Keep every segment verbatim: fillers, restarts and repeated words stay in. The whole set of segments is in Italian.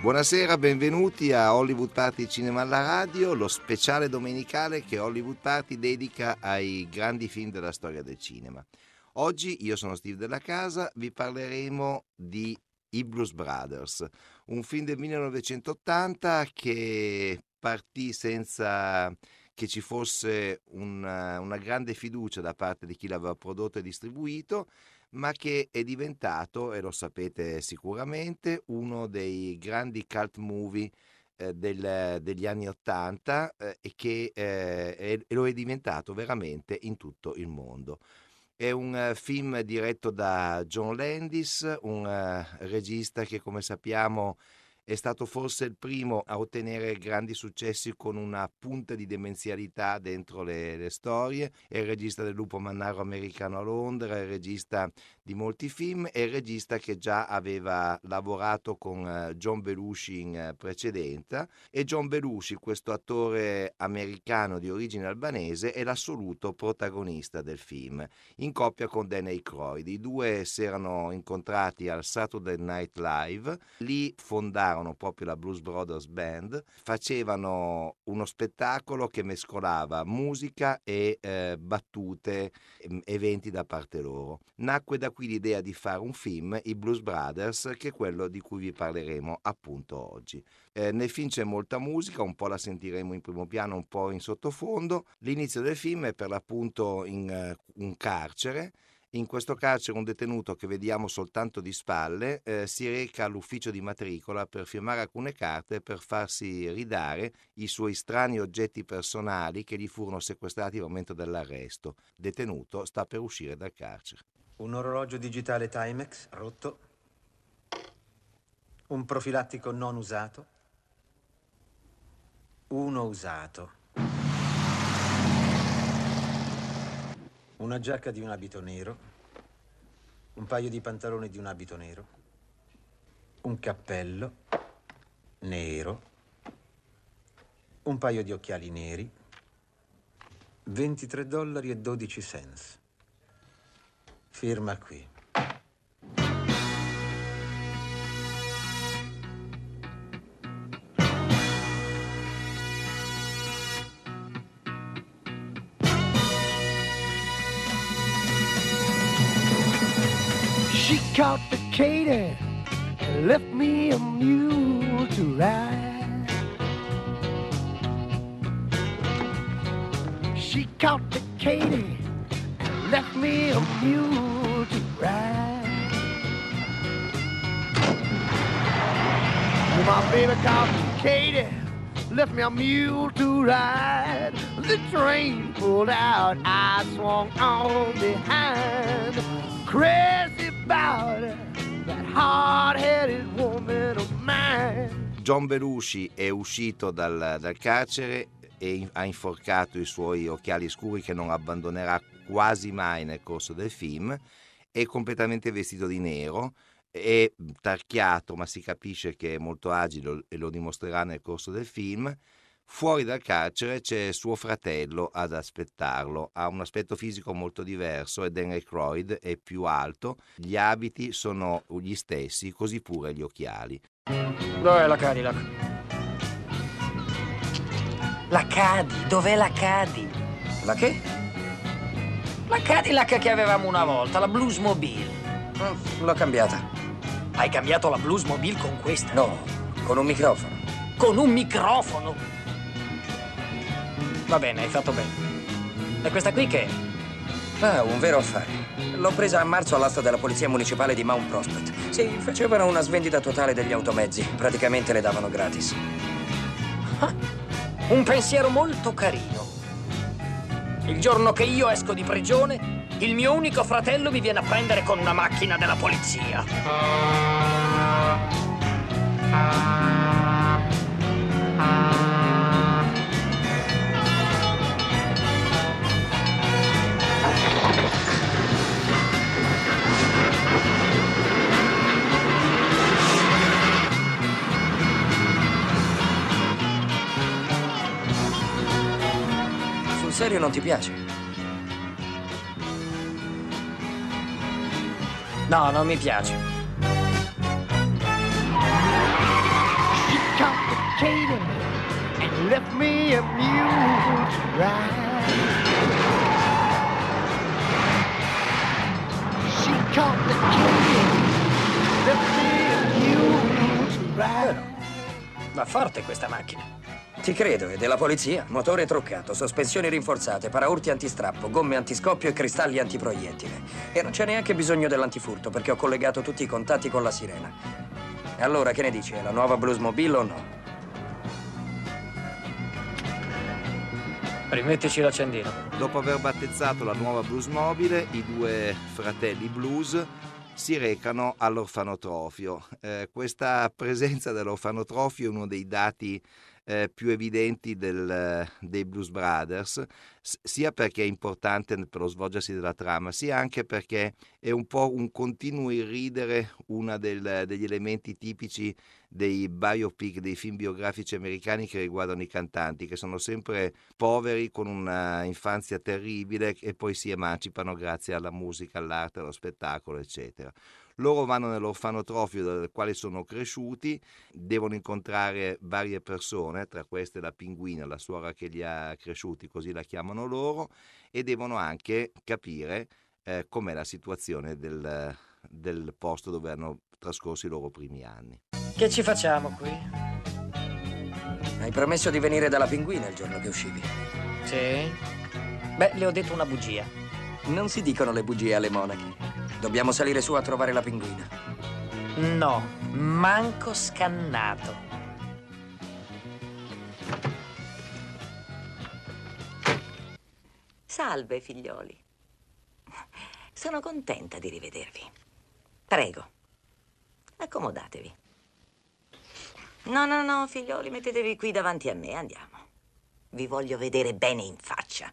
Buonasera, benvenuti a Hollywood Party Cinema alla Radio, lo speciale domenicale che Hollywood Party dedica ai grandi film della storia del cinema. Oggi io sono Steve Della Casa, vi parleremo di I Blues Brothers, un film del millenovecentottanta che partì senza che ci fosse una, una grande fiducia da parte di chi l'aveva prodotto e distribuito, ma che è diventato, e lo sapete sicuramente, uno dei grandi cult movie eh, del, degli anni Ottanta eh, e che eh, è, e lo è diventato veramente in tutto il mondo. È un uh, film diretto da John Landis, un uh, regista che, come sappiamo, è stato forse il primo a ottenere grandi successi con una punta di demenzialità dentro le, le storie. È il regista del Lupo Mannaro Americano a Londra, è il regista di molti film, è il regista che già aveva lavorato con uh, John Belushi in uh, precedenza, e John Belushi, questo attore americano di origine albanese, è l'assoluto protagonista del film, in coppia con Dan Aykroyd. I due si erano incontrati al Saturday Night Live, lì fondarono proprio la Blues Brothers Band, facevano uno spettacolo che mescolava musica e eh, battute, eventi da parte loro. Nacque da qui l'idea di fare un film, I Blues Brothers, che è quello di cui vi parleremo appunto oggi. Eh, nel film c'è molta musica, un po' la sentiremo in primo piano, un po' in sottofondo. L'inizio del film è per l'appunto in uh, un carcere. In questo carcere un detenuto che vediamo soltanto di spalle eh, si reca all'ufficio di matricola per firmare alcune carte per farsi ridare i suoi strani oggetti personali che gli furono sequestrati al momento dell'arresto. Il detenuto sta per uscire dal carcere. Un orologio digitale Timex rotto, un profilattico non usato, uno usato, una giacca di un abito nero, un paio di pantaloni di un abito nero, un cappello nero, un paio di occhiali neri, ventitré dollari e dodici cents. Firma qui. She caught the Katy and left me a mule to ride. She caught the Katy and left me a mule to ride. My baby caught the Katy, left me a mule to ride. The train pulled out, I swung on behind. Crazy about that hard-headed woman of mine. John Belushi è uscito dal, dal carcere e ha inforcato i suoi occhiali scuri che non abbandonerà quasi mai nel corso del film. È completamente vestito di nero, è tarchiato, ma si capisce che è molto agile e lo dimostrerà nel corso del film. Fuori dal carcere c'è suo fratello ad aspettarlo, ha un aspetto fisico molto diverso, e Dan Aykroyd è più alto, gli abiti sono gli stessi, così pure gli occhiali. Dov'è la Cadillac? La Cadi, dov'è la Cadi? La che? La Cadillac che avevamo una volta, la Bluesmobile. Mm, l'ho cambiata. Hai cambiato la Bluesmobile con questa? No, con un microfono. Con un microfono? Va bene, hai fatto bene. E questa qui che è? Ah, un vero affare. L'ho presa a marzo all'asta della polizia municipale di Mount Prospect. Sì, facevano una svendita totale degli automezzi. Praticamente le davano gratis. Ah, un pensiero molto carino. Il giorno che io esco di prigione, il mio unico fratello mi viene a prendere con una macchina della polizia. Sul serio non ti piace? No, non mi piace. me a mule to ride. She caught the king, left me a mule to ride. Va forte questa macchina. Ti credo, è della polizia. Motore truccato, sospensioni rinforzate, paraurti antistrappo, gomme antiscoppio e cristalli antiproiettile. E non c'è neanche bisogno dell'antifurto perché ho collegato tutti i contatti con la sirena. Allora, che ne dici? È la nuova Bluesmobile o no? Rimettici l'accendino. Dopo aver battezzato la nuova Bluesmobile, i due fratelli blues si recano all'orfanotrofio. Eh, questa presenza dell'orfanotrofio è uno dei dati eh, più evidenti del, dei Blues Brothers, s- sia perché è importante per lo svolgersi della trama, sia anche perché è un po' un continuo irridere, uno degli elementi tipici dei biopic, dei film biografici americani che riguardano i cantanti, che sono sempre poveri, con una infanzia terribile e poi si emancipano grazie alla musica, all'arte, allo spettacolo, eccetera. Loro vanno nell'orfanotrofio dal quale sono cresciuti, devono incontrare varie persone, tra queste la pinguina, la suora che li ha cresciuti, così la chiamano loro, e devono anche capire eh, com'è la situazione del, del posto dove hanno trascorso i loro primi anni. Che ci facciamo qui? Hai promesso di venire dalla pinguina il giorno che uscivi. Sì? Beh, le ho detto una bugia. Non si dicono le bugie alle monache. Dobbiamo salire su a trovare la pinguina. No, manco scannato. Salve, figlioli. Sono contenta di rivedervi. Prego, accomodatevi. No, no, no, figlioli, mettetevi qui davanti a me, andiamo. Vi voglio vedere bene in faccia.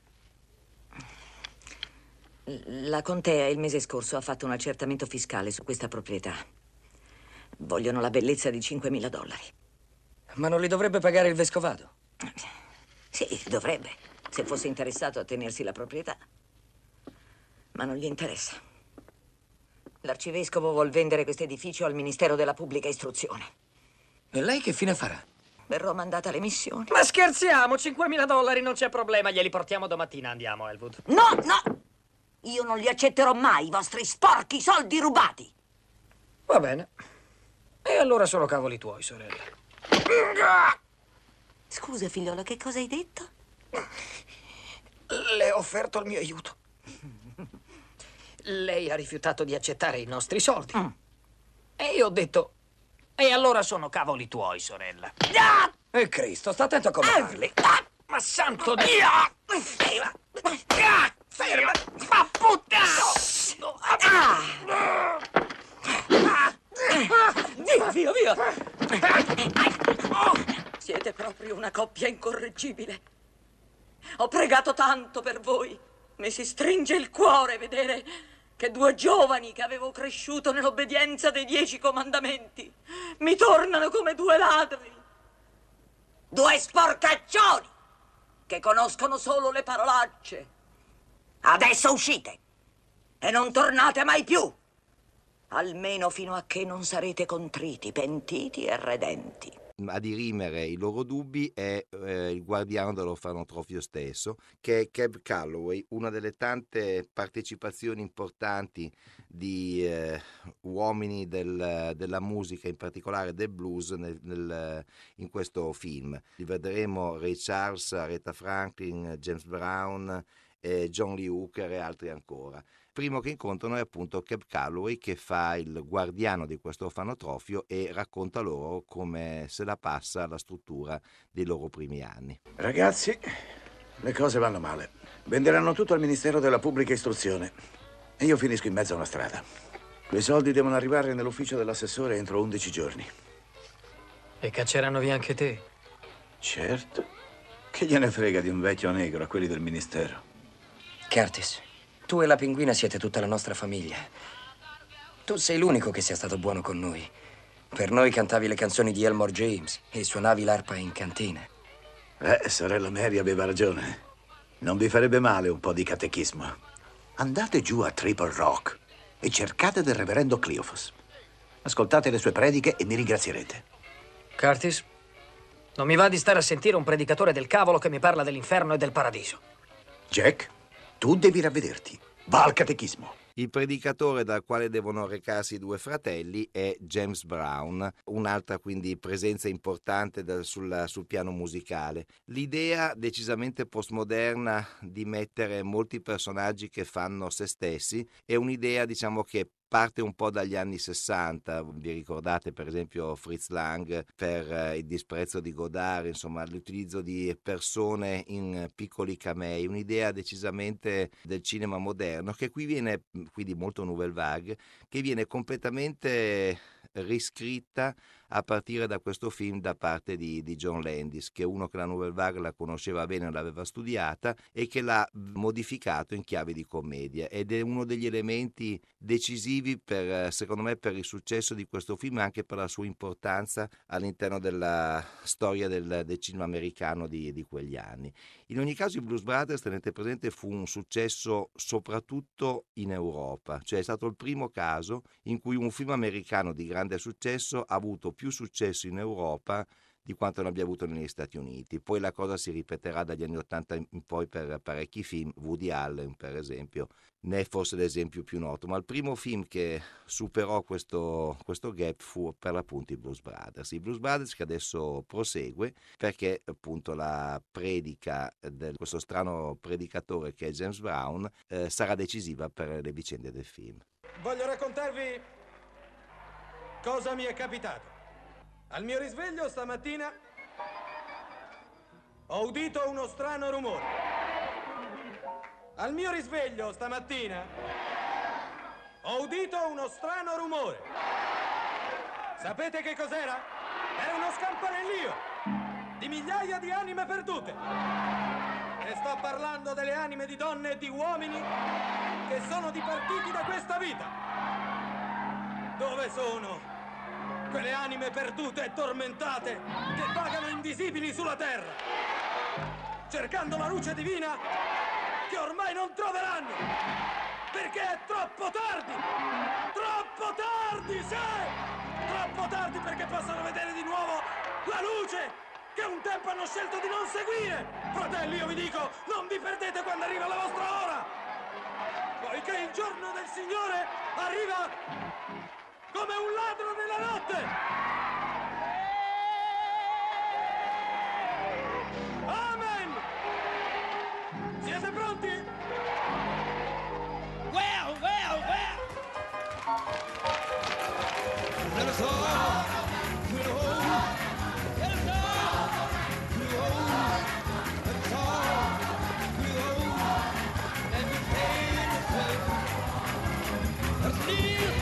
La contea il mese scorso ha fatto un accertamento fiscale su questa proprietà. Vogliono la bellezza di cinquemila dollari. Ma non li dovrebbe pagare il vescovado? Sì, dovrebbe, se fosse interessato a tenersi la proprietà. Ma non gli interessa. L'arcivescovo vuol vendere questo edificio al Ministero della Pubblica Istruzione. E lei che fine farà? Verrò mandata alle missioni. Ma scherziamo, cinquemila dollari non c'è problema, glieli portiamo domattina, andiamo, Elwood. No, no! Io non li accetterò mai, i vostri sporchi soldi rubati. Va bene. E allora sono cavoli tuoi, sorella. Scusa, figliola, che cosa hai detto? Le ho offerto il mio aiuto. Lei ha rifiutato di accettare i nostri soldi. Mm. E io ho detto, e allora sono cavoli tuoi, sorella. Ah! E Cristo, sta attento a come parli. Ah, ma santo Dio! Ah, ferma! Ma puttana! Ah! Via, via, via! Siete proprio una coppia incorreggibile. Ho pregato tanto per voi. Mi si stringe il cuore vedere che due giovani che avevo cresciuto nell'obbedienza dei dieci comandamenti mi tornano come due ladri. Due sporcaccioni che conoscono solo le parolacce. Adesso uscite e non tornate mai più. Almeno fino a che non sarete contriti, pentiti e redenti. A dirimere i loro dubbi è eh, il guardiano dell'orfanotrofio stesso, che è Cab Calloway, una delle tante partecipazioni importanti di eh, uomini del, della musica, in particolare del blues, nel, nel, in questo film. Li vedremo Ray Charles, Aretha Franklin, James Brown, eh, John Lee Hooker e altri ancora. Primo che incontrano è appunto Cab Calloway, che fa il guardiano di questo orfanotrofio e racconta loro come se la passa la struttura dei loro primi anni. Ragazzi, le cose vanno male. Venderanno tutto al Ministero della Pubblica Istruzione e io finisco in mezzo a una strada. Quei soldi devono arrivare nell'ufficio dell'assessore entro undici giorni. E cacceranno via anche te? Certo. Che gliene frega di un vecchio negro a quelli del Ministero? Curtis, tu e la pinguina siete tutta la nostra famiglia. Tu sei l'unico che sia stato buono con noi. Per noi cantavi le canzoni di Elmore James e suonavi l'arpa in cantina. Eh, sorella Mary aveva ragione. Non vi farebbe male un po' di catechismo. Andate giù a Triple Rock e cercate del reverendo Cleophas. Ascoltate le sue prediche e mi ringrazierete. Curtis, Non mi va di stare a sentire un predicatore del cavolo che mi parla dell'inferno e del paradiso. Jack, tu devi ravvederti. Va al catechismo. Il predicatore dal quale devono recarsi i due fratelli è James Brown, un'altra quindi presenza importante dal, sul, sul piano musicale. L'idea decisamente postmoderna di mettere molti personaggi che fanno se stessi è un'idea, diciamo, che parte un po' dagli anni sessanta, vi ricordate per esempio Fritz Lang per eh, il disprezzo di Godard, insomma l'utilizzo di persone in piccoli camei, un'idea decisamente del cinema moderno che qui viene, quindi molto nouvelle vague, che viene completamente riscritta a partire da questo film da parte di, di John Landis, che è uno che la nouvelle vague la conosceva bene, l'aveva studiata e che l'ha modificato in chiave di commedia, ed è uno degli elementi decisivi per, secondo me, per il successo di questo film e anche per la sua importanza all'interno della storia del, del cinema americano di, di quegli anni. In ogni caso i Blues Brothers, tenete presente, fu un successo soprattutto in Europa, cioè è stato il primo caso in cui un film americano di grande successo ha avuto più successo in Europa di quanto ne abbia avuto negli Stati Uniti. Poi la cosa si ripeterà dagli anni Ottanta in poi per parecchi film. Woody Allen, per esempio, ne è forse l'esempio più noto, ma il primo film che superò questo, questo gap fu per l'appunto i Blues Brothers. I Blues Brothers che adesso prosegue perché appunto la predica di questo strano predicatore che è James Brown eh, sarà decisiva per le vicende del film. Voglio raccontarvi cosa mi è capitato. Al mio risveglio stamattina ho udito uno strano rumore. Al mio risveglio stamattina ho udito uno strano rumore. Sapete che cos'era? Era uno scampanellio di migliaia di anime perdute. E sto parlando delle anime di donne e di uomini che sono dipartiti da questa vita. Dove sono quelle anime perdute e tormentate che vagano invisibili sulla terra, cercando la luce divina che ormai non troveranno, perché è troppo tardi, troppo tardi, sì, troppo tardi perché possano vedere di nuovo la luce che un tempo hanno scelto di non seguire. Fratelli, io vi dico, non vi perdete quando arriva la vostra ora, poiché il giorno del Signore arriva come un ladro nella notte! Amen! Siete pronti? Well, well, well! Let us all get home. Let us all get home. Let us all get home. And we pay the pay. Let's leave.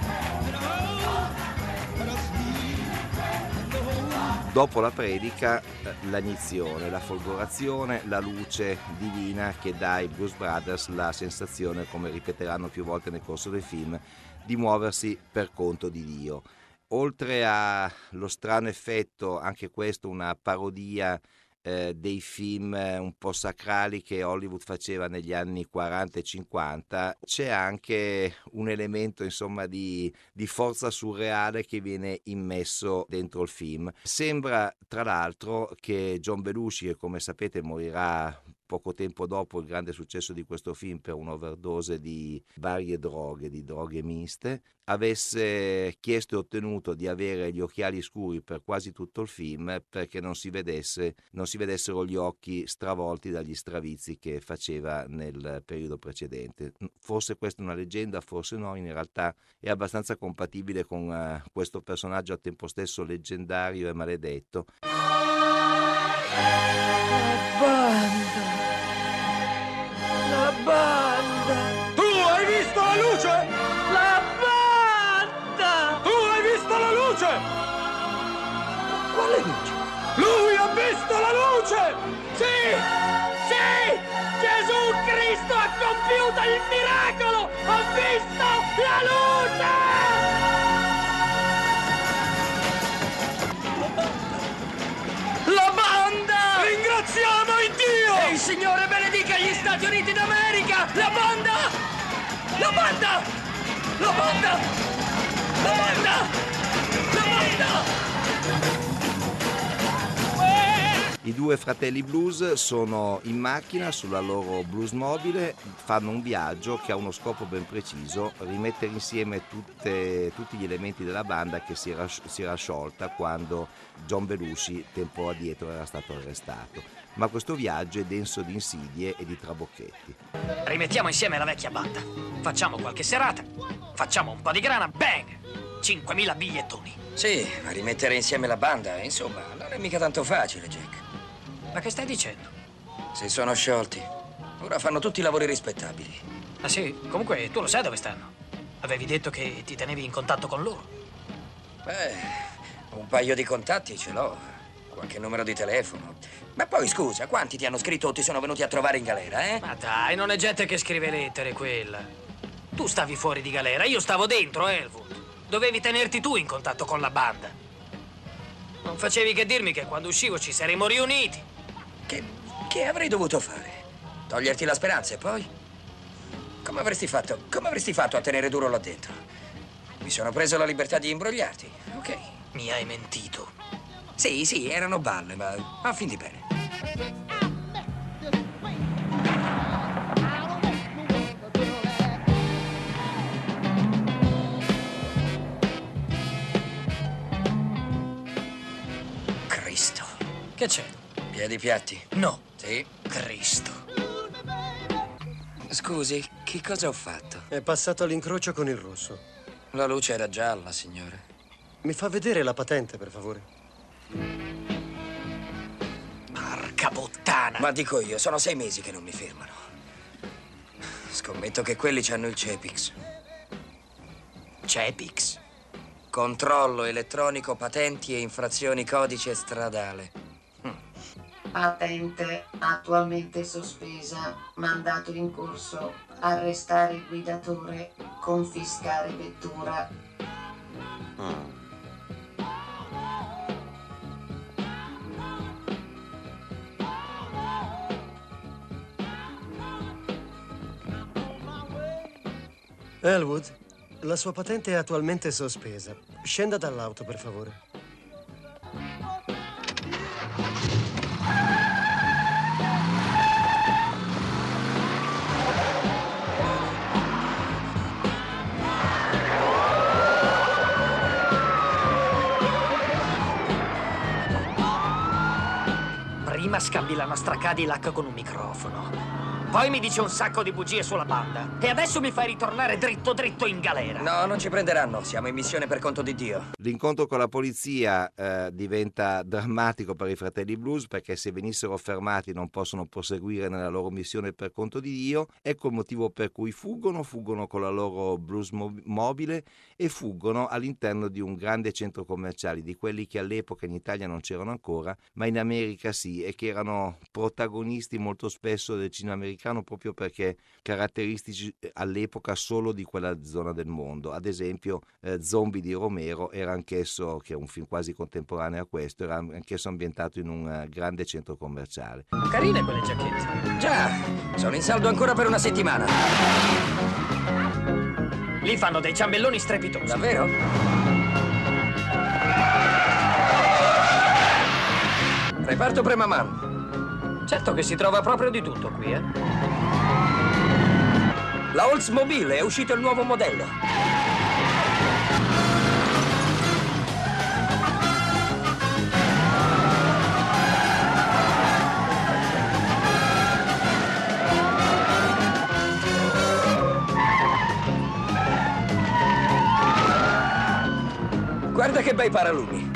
Dopo la predica, l'agnizione, la folgorazione, la luce divina che dà ai Blues Brothers la sensazione, come ripeteranno più volte nel corso del film, di muoversi per conto di Dio. Oltre allo strano effetto, anche questo una parodia eh, dei film un po' sacrali che Hollywood faceva negli anni quaranta e cinquanta, c'è anche un elemento insomma di, di forza surreale che viene immesso dentro il film. Sembra tra l'altro che John Belushi, che come sapete morirà poco tempo dopo il grande successo di questo film per un'overdose di varie droghe, di droghe miste, avesse chiesto e ottenuto di avere gli occhiali scuri per quasi tutto il film perché non si vedesse, non si vedessero gli occhi stravolti dagli stravizi che faceva nel periodo precedente. Forse questa è una leggenda, forse no, in realtà è abbastanza compatibile con uh, questo personaggio a tempo stesso leggendario e maledetto. Banda! La banda! Tu hai visto la luce? La banda! Tu hai visto la luce? Quale luce? Lui ha visto la luce! Sì! Sì! Gesù Cristo ha compiuto il miracolo! Ha visto la luce! La banda! Ringraziamo il Dio! E il Signore benedica gli Stati Uniti d'America! La banda! La banda! La banda! La banda! La banda! due fratelli blues sono in macchina sulla loro bluesmobile, fanno un viaggio che ha uno scopo ben preciso: rimettere insieme tutte, tutti gli elementi della banda che si era, si era sciolta quando John Belushi tempo addietro era stato arrestato. Ma questo viaggio è denso di insidie e di trabocchetti. Rimettiamo insieme la vecchia banda, facciamo qualche serata, facciamo un po' di grana, bang! cinquemila bigliettoni. Sì, ma rimettere insieme la banda, insomma, non è mica tanto facile, Jack. Ma che stai dicendo? Si sono sciolti. Ora fanno tutti i lavori rispettabili. Ah sì? Comunque tu lo sai dove stanno? Avevi detto che ti tenevi in contatto con loro. Beh, un paio di contatti ce l'ho. Qualche numero di telefono. Ma poi, scusa, quanti ti hanno scritto o ti sono venuti a trovare in galera, eh? Ma dai, non è gente che scrive lettere, quella. Tu stavi fuori di galera, io stavo dentro, Elwood. Dovevi tenerti tu in contatto con la banda. Non facevi che dirmi che quando uscivo ci saremmo riuniti. Che, che avrei dovuto fare? Toglierti la speranza e poi? Come avresti fatto? Come avresti fatto a tenere duro là dentro? Mi sono preso la libertà di imbrogliarti, ok? Mi hai mentito. Sì, sì, erano balle, ma a fin di bene. Cristo. Che c'è? Piedi piatti? No. Sì. Cristo. Scusi, che cosa ho fatto? È passato all'incrocio con il rosso. La luce era gialla, signore. Mi fa vedere la patente, per favore? Porca puttana! Ma dico io, sono sei mesi che non mi fermano. Scommetto che quelli c'hanno il Cepix. Cepix? Controllo elettronico, patenti e infrazioni codice stradale. Patente attualmente sospesa, mandato in corso, arrestare guidatore, confiscare vettura. Mm. Elwood, la sua patente è attualmente sospesa. Scenda dall'auto, per favore. Prima scambi la nostra Cadillac con un microfono. Poi mi dice un sacco di bugie sulla banda. E adesso mi fai ritornare dritto dritto in galera. No, non ci prenderanno. Siamo in missione per conto di Dio. L'incontro con la polizia eh, diventa drammatico per i fratelli blues, perché se venissero fermati non possono proseguire nella loro missione per conto di Dio. Ecco il motivo per cui fuggono, fuggono con la loro blues mobile e fuggono all'interno di un grande centro commerciale, di quelli che all'epoca in Italia non c'erano ancora, ma in America sì, e che erano protagonisti molto spesso del cinema americano, proprio perché caratteristici all'epoca solo di quella zona del mondo. Ad esempio eh, Zombie di Romero era anch'esso, che è un film quasi contemporaneo a questo, era anch'esso ambientato in un uh, grande centro commerciale. Carine quelle giacchette. Già, sono in saldo ancora per una settimana. Lì fanno dei ciambelloni strepitosi. Davvero? Reparto Premaman. Certo che si trova proprio di tutto qui, eh? La Oldsmobile, è uscito il nuovo modello. Guarda che bei paralumi.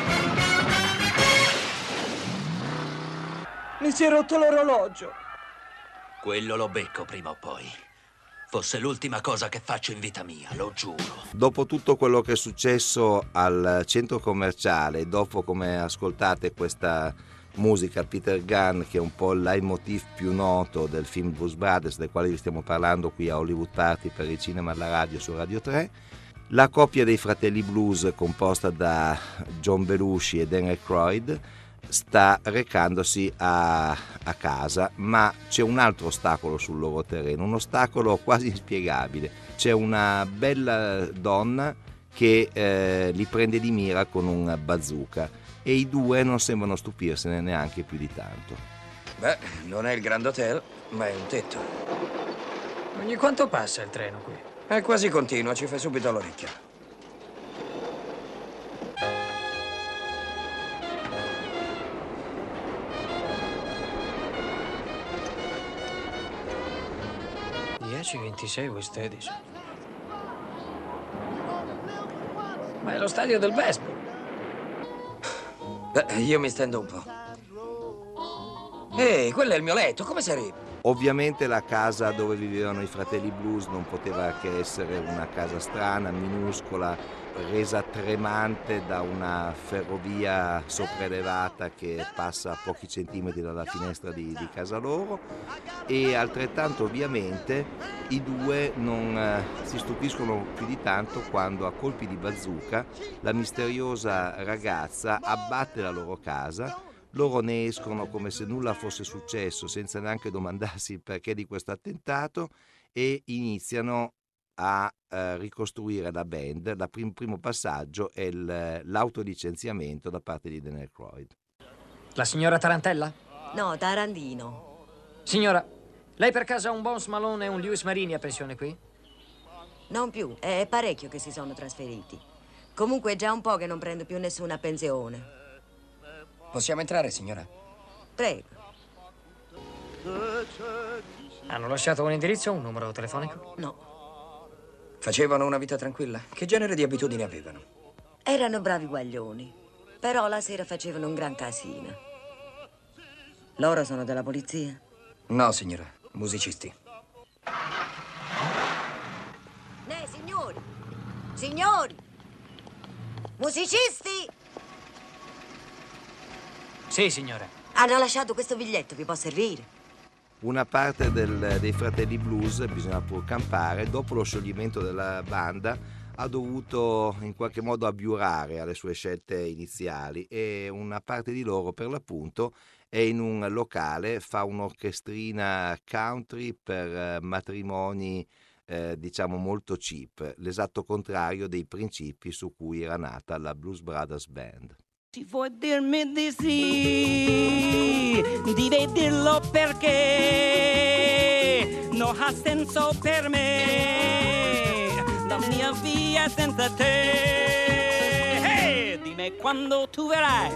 Mi si è rotto l'orologio. Quello lo becco prima o poi. Fosse l'ultima cosa che faccio in vita mia, lo giuro. Dopo tutto quello che è successo al centro commerciale, dopo come ascoltate questa musica Peter Gunn, che è un po' il leitmotiv più noto del film Blues Brothers, del quale vi stiamo parlando qui a Hollywood Party per il cinema alla radio su Radio tre, la coppia dei fratelli blues composta da John Belushi e Dan Aykroyd sta recandosi a, a casa, ma c'è un altro ostacolo sul loro terreno, un ostacolo quasi inspiegabile. C'è una bella donna che eh, li prende di mira con un bazooka e i due non sembrano stupirsene neanche più di tanto. Beh, non è il Grand Hotel, ma è un tetto. Ogni quanto passa il treno qui? È quasi continuo, ci fai subito all'orecchio. dieci ventisei West Edison. Ma è lo stadio del baseball. Beh, io mi stendo un po'. Ehi, quello è il mio letto, come sei? Ovviamente la casa dove vivevano i fratelli Blues non poteva che essere una casa strana, minuscola, resa tremante da una ferrovia sopraelevata che passa a pochi centimetri dalla finestra di, di casa loro, e altrettanto ovviamente i due non eh, si stupiscono più di tanto quando a colpi di bazooka la misteriosa ragazza abbatte la loro casa. Loro ne escono come se nulla fosse successo, senza neanche domandarsi il perché di questo attentato, e iniziano a eh, ricostruire la band. Il prim- primo passaggio è il, l'autolicenziamento da parte di Dan Aykroyd. La signora Tarantella? No, Tarandino. Signora, lei per caso ha un Bones Malone e un Lewis Marini a pensione qui? Non più, è parecchio che si sono trasferiti. Comunque è già un po' che non prendo più nessuna pensione. Possiamo entrare, signora? Prego. Hanno lasciato un indirizzo o un numero telefonico? No. Facevano una vita tranquilla? Che genere di abitudini avevano? Erano bravi guaglioni, però la sera facevano un gran casino. Loro sono della polizia? No, signora. Musicisti. Ne, signori! Signori! Musicisti! Sì, signore. Hanno lasciato questo biglietto, vi può servire? Una parte del, dei fratelli Blues, bisogna pur campare, dopo lo scioglimento della banda ha dovuto in qualche modo abiurare alle sue scelte iniziali, e una parte di loro per l'appunto è in un locale, fa un'orchestrina country per matrimoni eh, diciamo molto cheap, l'esatto contrario dei principi su cui era nata la Blues Brothers Band. Ci vuoi dirmi di sì, devi dirlo perché non ha senso per me la mia via senza te. Hey, dimmi quando tu verrai,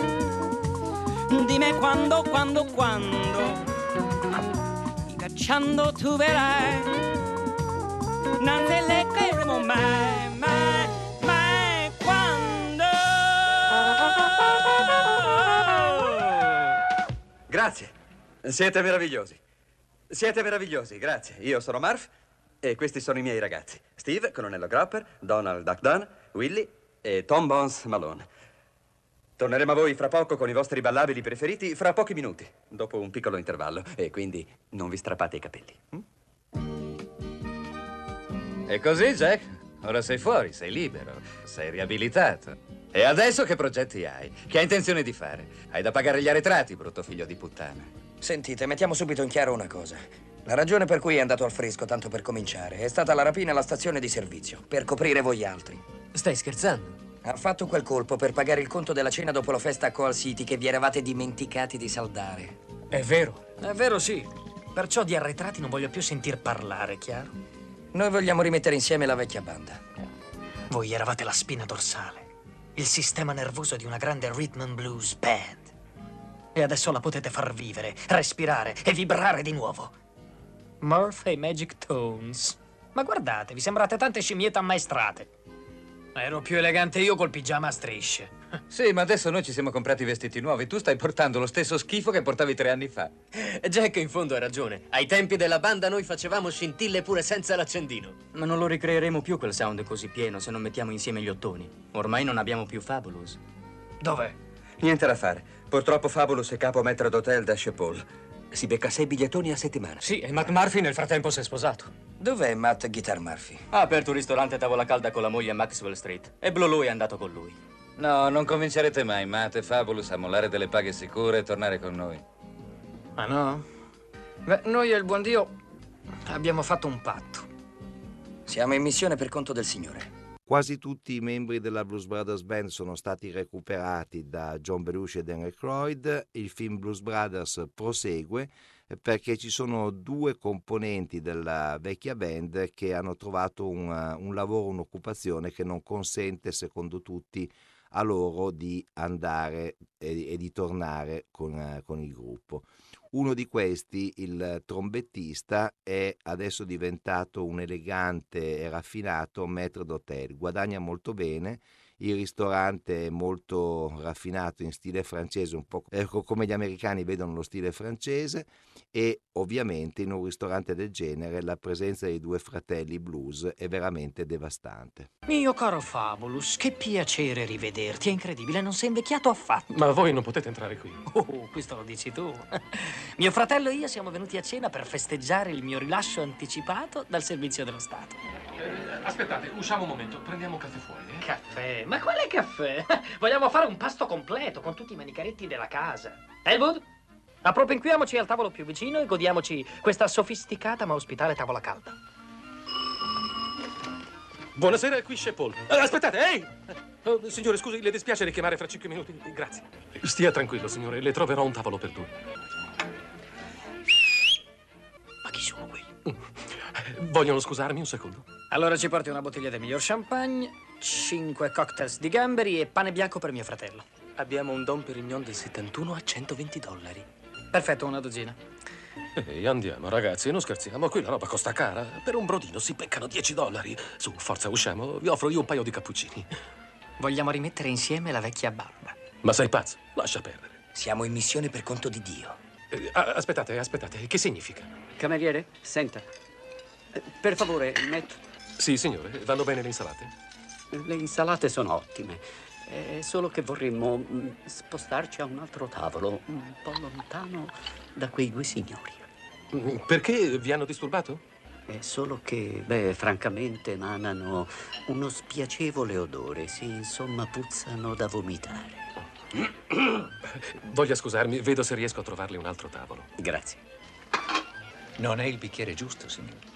dimmi quando, quando, quando, cacciando tu verrai, non te le creeremo mai, mai, mai quando. Grazie, siete meravigliosi. Siete meravigliosi, grazie. Io sono Murph e questi sono i miei ragazzi. Steve, colonnello Gropper, Donald Duck Dunn, Willie e Tom Bones Malone. Torneremo a voi fra poco con i vostri ballabili preferiti, fra pochi minuti, dopo un piccolo intervallo. E quindi non vi strappate i capelli. Hm? E così, Jack? Ora sei fuori, sei libero, sei riabilitato. E adesso che progetti hai? Che hai intenzione di fare? Hai da pagare gli arretrati, brutto figlio di puttana. Sentite, mettiamo subito in chiaro una cosa. La ragione per cui è andato al fresco, tanto per cominciare, è stata la rapina alla stazione di servizio, per coprire voi altri. Stai scherzando? Ha fatto quel colpo per pagare il conto della cena dopo la festa a Coal City che vi eravate dimenticati di saldare. È vero. È vero, sì. Perciò di arretrati non voglio più sentir parlare, chiaro? Noi vogliamo rimettere insieme la vecchia banda. Voi eravate la spina dorsale, il sistema nervoso di una grande rhythm and blues band. E adesso la potete far vivere, respirare e vibrare di nuovo. Murph e Magic Tones. Ma guardate, vi sembrate tante scimmiette ammaestrate. Ero più elegante io col pigiama a strisce. Sì, ma adesso noi ci siamo comprati i vestiti nuovi. Tu stai portando lo stesso schifo che portavi tre anni fa. Jack in fondo ha ragione. Ai tempi della banda noi facevamo scintille pure senza l'accendino. Ma non lo ricreeremo più quel sound così pieno se non mettiamo insieme gli ottoni. Ormai non abbiamo più Fabulous. Dov'è? Niente da fare. Purtroppo Fabulous è capo maître d'hotel da Paul. Si becca sei bigliettoni a settimana. Sì, e Matt Murphy nel frattempo si è sposato. Dov'è Matt Guitar Murphy? Ha aperto un ristorante a tavola calda con la moglie a Maxwell Street. E Blue è andato con lui. No, non convincerete mai Matt e Fabulous a mollare delle paghe sicure e tornare con noi. Ah no? Beh, noi e il buon Dio abbiamo fatto un patto. Siamo in missione per conto del Signore. Quasi tutti i membri della Blues Brothers Band sono stati recuperati da John Belushi e Dan Aykroyd. Il film Blues Brothers prosegue perché ci sono due componenti della vecchia band che hanno trovato un, un lavoro, un'occupazione che non consente, secondo tutti, a loro di andare e, e di tornare con, con il gruppo. Uno di questi, il trombettista, è adesso diventato un elegante e raffinato maître d'hôtel, guadagna molto bene, il ristorante è molto raffinato in stile francese, un po' ecco, come gli americani vedono lo stile francese, e ovviamente in un ristorante del genere la presenza dei due fratelli blues è veramente devastante. Mio caro Fabulous, che piacere rivederti, è incredibile, non sei invecchiato affatto. Ma voi non potete entrare qui. Oh, questo lo dici tu. Mio fratello e io siamo venuti a cena per festeggiare il mio rilascio anticipato dal servizio dello Stato. Eh, aspettate, usciamo un momento, prendiamo un caffè fuori. Eh? Caffè? Ma quale caffè? Vogliamo fare un pasto completo con tutti i manicaretti della casa. Elwood? Appropriamoci al tavolo più vicino e godiamoci questa sofisticata ma ospitale tavola calda. Buonasera, qui c'è Paul. Eh, aspettate, ehi! Oh, signore, scusi, le dispiace richiamare fra cinque minuti? Grazie. Stia tranquillo, signore, le troverò un tavolo per due. Ma chi sono quelli? Vogliono scusarmi un secondo? Allora ci porti una bottiglia del miglior champagne, cinque cocktails di gamberi e pane bianco per mio fratello. Abbiamo un Dom Pérignon del settantuno a centoventi dollari. Perfetto, una dozzina. Ehi, andiamo, ragazzi, non scherziamo. Qui la roba costa cara. Per un brodino si beccano dieci dollari. Su, forza, usciamo. Vi offro io un paio di cappuccini. Vogliamo rimettere insieme la vecchia barba. Ma sei pazzo? Lascia perdere. Siamo in missione per conto di Dio. Eh, aspettate, aspettate. Che significa? Cameriere, senta. Eh, per favore, metto... Sì, signore. Vanno bene le insalate? Le insalate sono ottime. È solo che vorremmo mh, spostarci a un altro tavolo, un po' lontano da quei due signori. Perché vi hanno disturbato? È solo che, beh, francamente emanano uno spiacevole odore. Sì, insomma, puzzano da vomitare. Voglia scusarmi, vedo se riesco a trovarle un altro tavolo. Grazie. Non è il bicchiere giusto, signore.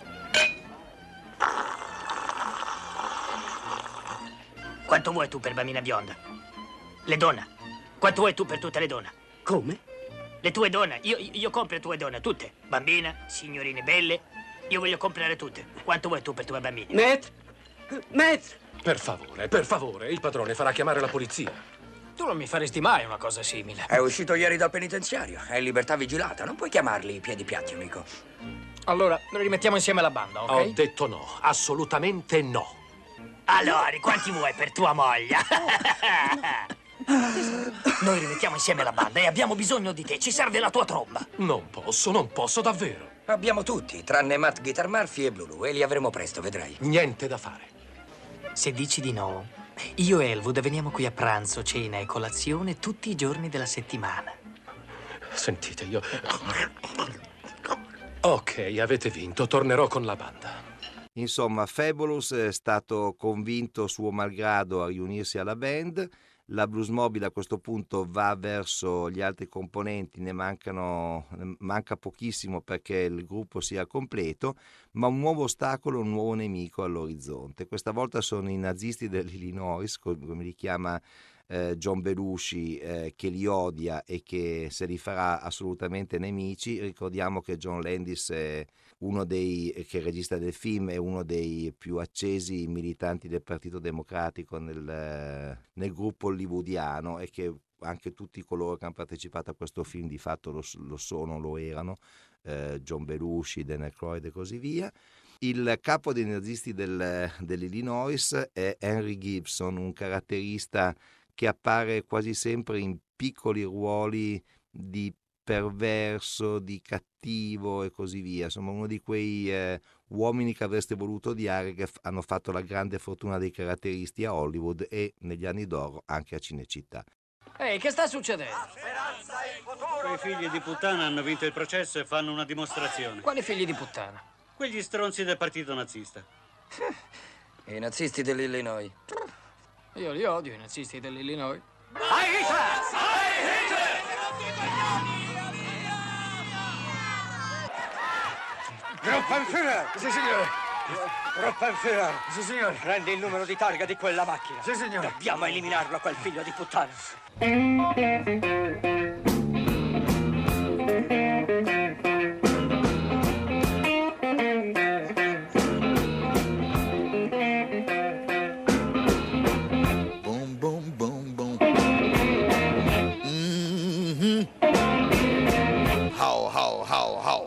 Quanto vuoi tu per bambina bionda? Le donne. Quanto vuoi tu per tutte le donne? Come? Le tue donne. Io, io compro le tue donne, tutte. Bambina, signorine belle. Io voglio comprare tutte. Quanto vuoi tu per tue bambine? Maître! Maître! Per favore, per favore, il padrone farà chiamare la polizia. Tu non mi faresti mai una cosa simile. È uscito ieri dal penitenziario. È in libertà vigilata. Non puoi chiamarli i piedi piatti, amico. Allora, rimettiamo insieme la banda, ok? Ho detto no. Assolutamente no. Allora, quanti vuoi per tua moglie? Noi rimettiamo insieme la banda e abbiamo bisogno di te. Ci serve la tua tromba. Non posso, non posso davvero. Abbiamo tutti, tranne Matt Guitar Murphy e Blue, e li avremo presto, vedrai. Niente da fare. Se dici di no, io e Elwood veniamo qui a pranzo, cena e colazione tutti i giorni della settimana. Sentite, io... Ok, avete vinto. Tornerò con la banda. Insomma, Fabulous è stato convinto suo malgrado a riunirsi alla band. La Blues Mobile a questo punto va verso gli altri componenti, ne mancano, ne manca pochissimo perché il gruppo sia completo, ma un nuovo ostacolo, un nuovo nemico all'orizzonte. Questa volta sono i nazisti dell'Illinois, come li chiama eh, John Belushi, eh, che li odia e che se li farà assolutamente nemici. Ricordiamo che John Landis è uno dei, che è regista del film, è uno dei più accesi militanti del Partito Democratico nel, nel gruppo hollywoodiano, e che anche tutti coloro che hanno partecipato a questo film di fatto lo, lo sono, lo erano, eh, John Belushi, Dan Aykroyd e così via. Il capo dei nazisti del, dell'Illinois è Henry Gibson, un caratterista che appare quasi sempre in piccoli ruoli di perverso, di cattivo e così via. Insomma, uno di quei eh, uomini che avreste voluto odiare, che f- hanno fatto la grande fortuna dei caratteristi a Hollywood e negli anni d'oro anche a Cinecittà. Ehi, che sta succedendo? Quei figli di puttana hanno vinto il processo e fanno una dimostrazione. Quali figli di puttana? Quegli stronzi del partito nazista. I nazisti dell'Illinois. Io li odio, i nazisti dell'Illinois. Heil Hitler! Heil Hitler! Gruppenführer! Sì, signore. Rockefeller. Sì, signore. Prendi il numero di targa di quella macchina. Sì, signore. Dobbiamo eliminarlo, quel figlio di puttana. Boom, boom, boom, boom. Mm-hmm. How, how, how, how.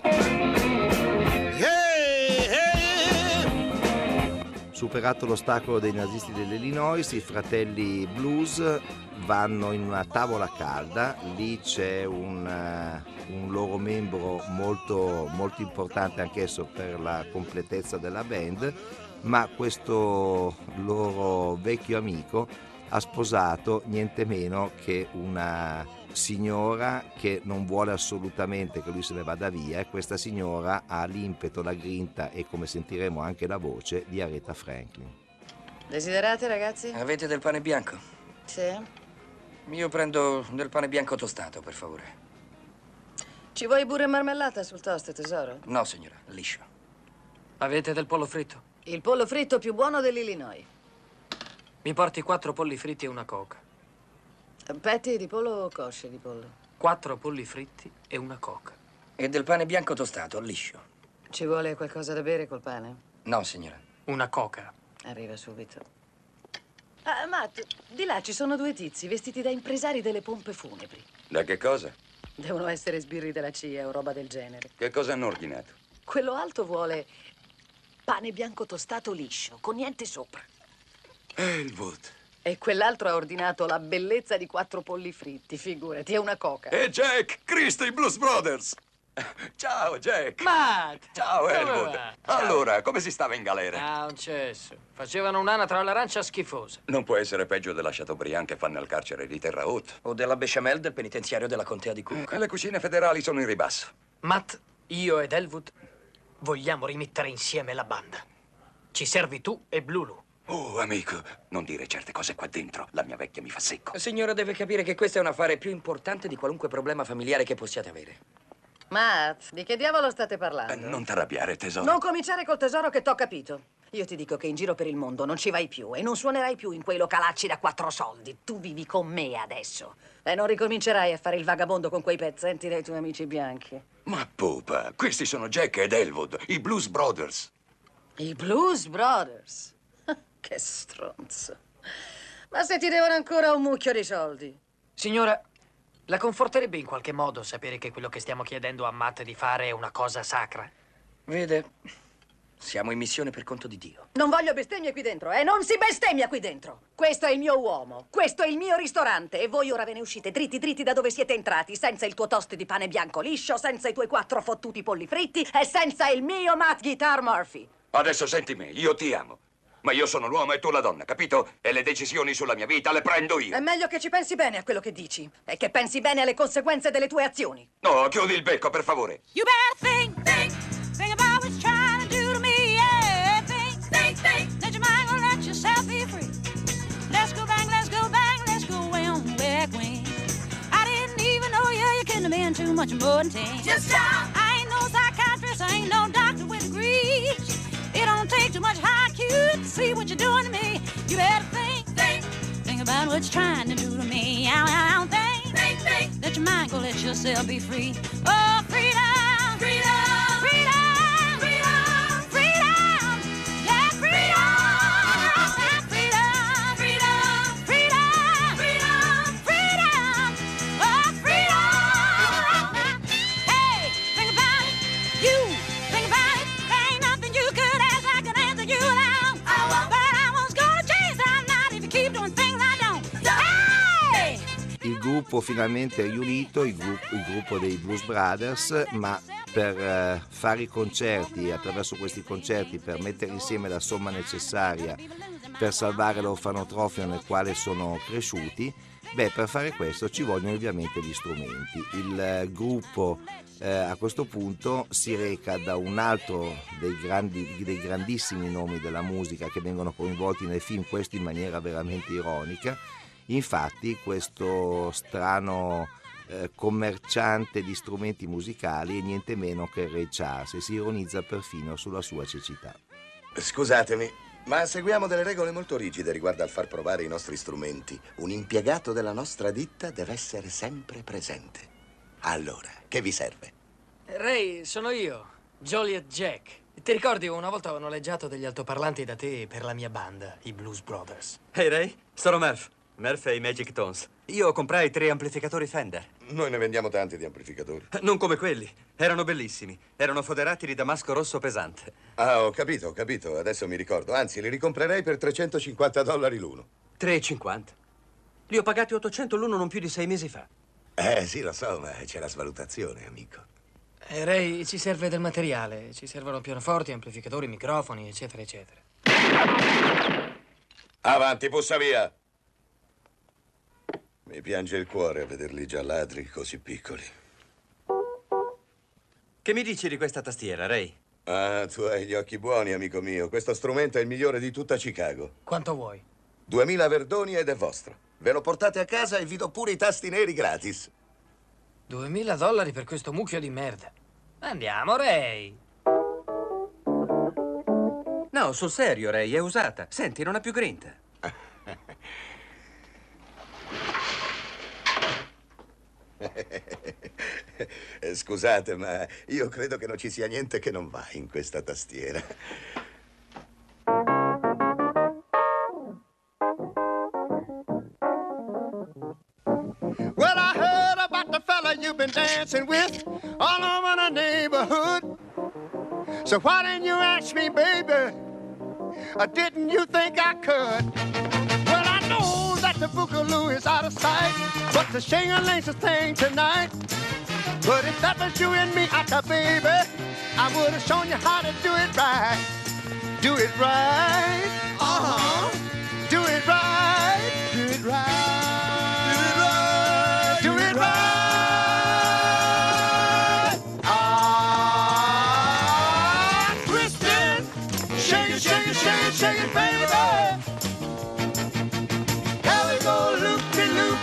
Superato l'ostacolo dei nazisti dell'Illinois, i fratelli Blues vanno in una tavola calda. Lì c'è un, uh, un loro membro molto, molto importante anch'esso per la completezza della band, ma questo loro vecchio amico ha sposato niente meno che una signora che non vuole assolutamente che lui se ne vada via, e questa signora ha l'impeto, la grinta e, come sentiremo, anche la voce di Aretha Franklin. Desiderate, ragazzi? Avete del pane bianco? Sì. Io prendo del pane bianco tostato, per favore. Ci vuoi burro e marmellata sul toast, tesoro? No, signora, liscio. Avete del pollo fritto? Il pollo fritto più buono dell'Illinois. Mi porti quattro polli fritti e una coca. Petti di pollo o cosce di pollo? Quattro polli fritti e una coca. E del pane bianco tostato, liscio. Ci vuole qualcosa da bere col pane? No, signora. Una coca. Arriva subito. Ah, Matt, di là ci sono due tizi vestiti da impresari delle pompe funebri. Da che cosa? Devono essere sbirri della C I A o roba del genere. Che cosa hanno ordinato? Quello alto vuole pane bianco tostato liscio, con niente sopra. Elwood. E quell'altro ha ordinato la bellezza di quattro polli fritti, figurati, è una coca. E Jack, Cristo, i Blues Brothers. Ciao, Jack. Matt! Ciao, Come Elwood. va? Ciao. Allora, come si stava in galera? Ah, un cesso. Facevano un'anatra all'arancia schifosa. Non può essere peggio della Chateaubriand che fanno al carcere di Terre Haute. O della bechamel del penitenziario della contea di Cook. E le cucine federali sono in ribasso. Matt, io ed Elwood vogliamo rimettere insieme la banda. Ci servi tu e Blulu. Oh, amico, non dire certe cose qua dentro. La mia vecchia mi fa secco. Signora deve capire che questo è un affare più importante di qualunque problema familiare che possiate avere. Matt, di che diavolo state parlando? Eh, non t'arrabbiare, tesoro. Non cominciare col tesoro che t'ho capito. Io ti dico che in giro per il mondo non ci vai più e non suonerai più in quei localacci da quattro soldi. Tu vivi con me adesso. E non ricomincerai a fare il vagabondo con quei pezzenti dei tuoi amici bianchi. Ma pupa, questi sono Jack ed Elwood, i Blues Brothers. I Blues Brothers? Che stronzo. Ma se ti devono ancora un mucchio di soldi. Signora, la conforterebbe in qualche modo sapere che quello che stiamo chiedendo a Matt di fare è una cosa sacra? Vede, siamo in missione per conto di Dio. Non voglio bestemmie qui dentro, eh? Non si bestemmia qui dentro. Questo è il mio uomo, questo è il mio ristorante e voi ora ve ne uscite dritti dritti da dove siete entrati, senza il tuo toast di pane bianco liscio, senza i tuoi quattro fottuti polli fritti e senza il mio Matt Guitar Murphy. Adesso senti me, io ti amo. Ma io sono l'uomo e tu la donna, capito? E le decisioni sulla mia vita le prendo io. È meglio che ci pensi bene a quello che dici e che pensi bene alle conseguenze delle tue azioni. No, chiudi il becco, per favore. You better think, think, think about what you're trying to do to me, yeah. Think, think, think, let your mind go, let yourself be free. Let's go bang, let's go bang, let's go way on back when I didn't even know you, you couldn't have been too much more than ten. Just stop. I ain't no psychiatrist, I ain't no doctor with degrees. It don't take too much high Q to see what you're doing to me. You better think, think, think about what you're trying to do to me. Ow, ow, ow, think, think, think, let your mind go, let yourself be free. Oh, freedom, freedom, freedom, freedom, freedom, yeah, freedom, freedom, freedom, freedom, freedom, freedom, oh, freedom. Hey, think about it, you, think about it, there ain't nothing you could you now. But I was gonna change that night if you keep doing things I don't. Hey! Il gruppo finalmente è riunito, il gruppo, il gruppo dei Blues Brothers, ma per eh, fare i concerti, attraverso questi concerti, per mettere insieme la somma necessaria per salvare l'orfanotrofio nel quale sono cresciuti, beh, per fare questo ci vogliono ovviamente gli strumenti. Il eh, gruppo eh, a questo punto si reca da un altro dei, grandi, dei grandissimi nomi della musica che vengono coinvolti nel film, questo in maniera veramente ironica. Infatti questo strano eh, commerciante di strumenti musicali è niente meno che Ray Charles e si ironizza perfino sulla sua cecità. Scusatemi, ma seguiamo delle regole molto rigide riguardo al far provare i nostri strumenti. Un impiegato della nostra ditta deve essere sempre presente. Allora, che vi serve? Ray, sono io, Joliet Jack. Ti ricordi una volta ho noleggiato degli altoparlanti da te per la mia banda, i Blues Brothers? Ehi, Ray, sono Murph. Murph e i Magic Tones. Io comprai tre amplificatori Fender. Noi ne vendiamo tanti di amplificatori. Non come quelli. Erano bellissimi. Erano foderati di damasco rosso pesante. Ah, ho capito, ho capito. Adesso mi ricordo. Anzi, li ricomprerei per trecentocinquanta dollari l'uno. tre e cinquanta. Li ho pagati ottocento l'uno non più di sei mesi fa. Eh, sì, lo so, ma c'è la svalutazione, amico. Eh, Ray, ci serve del materiale. Ci servono pianoforti, amplificatori, microfoni, eccetera, eccetera. Avanti, bussa via! Mi piange il cuore a vederli già ladri, così piccoli. Che mi dici di questa tastiera, Ray? Ah, tu hai gli occhi buoni, amico mio. Questo strumento è il migliore di tutta Chicago. Quanto vuoi? Duemila verdoni ed è vostro. Ve lo portate a casa e vi do pure i tasti neri gratis. Duemila dollari per questo mucchio di merda. Andiamo, Ray. No, sul serio, Ray, è usata. Senti, non ha più grinta. Scusate, ma io credo che non ci sia niente che non va in questa tastiera. Well, I heard about the fella you've been dancing with all over the neighborhood. So why didn't you ask me, baby? Or didn't you think I could? Well, I know that the boogaloo is out of sight, but the shing-a-ling's the thing tonight. But if that was you and me, Aka, baby, I would have shown you how to do it right. Do it right. Uh-huh. Do it right. Do it right. Do it right. Do it right. Ah, twist it. Shake it, shake it, shake it, shake it, baby. There we go, loop-de-loop.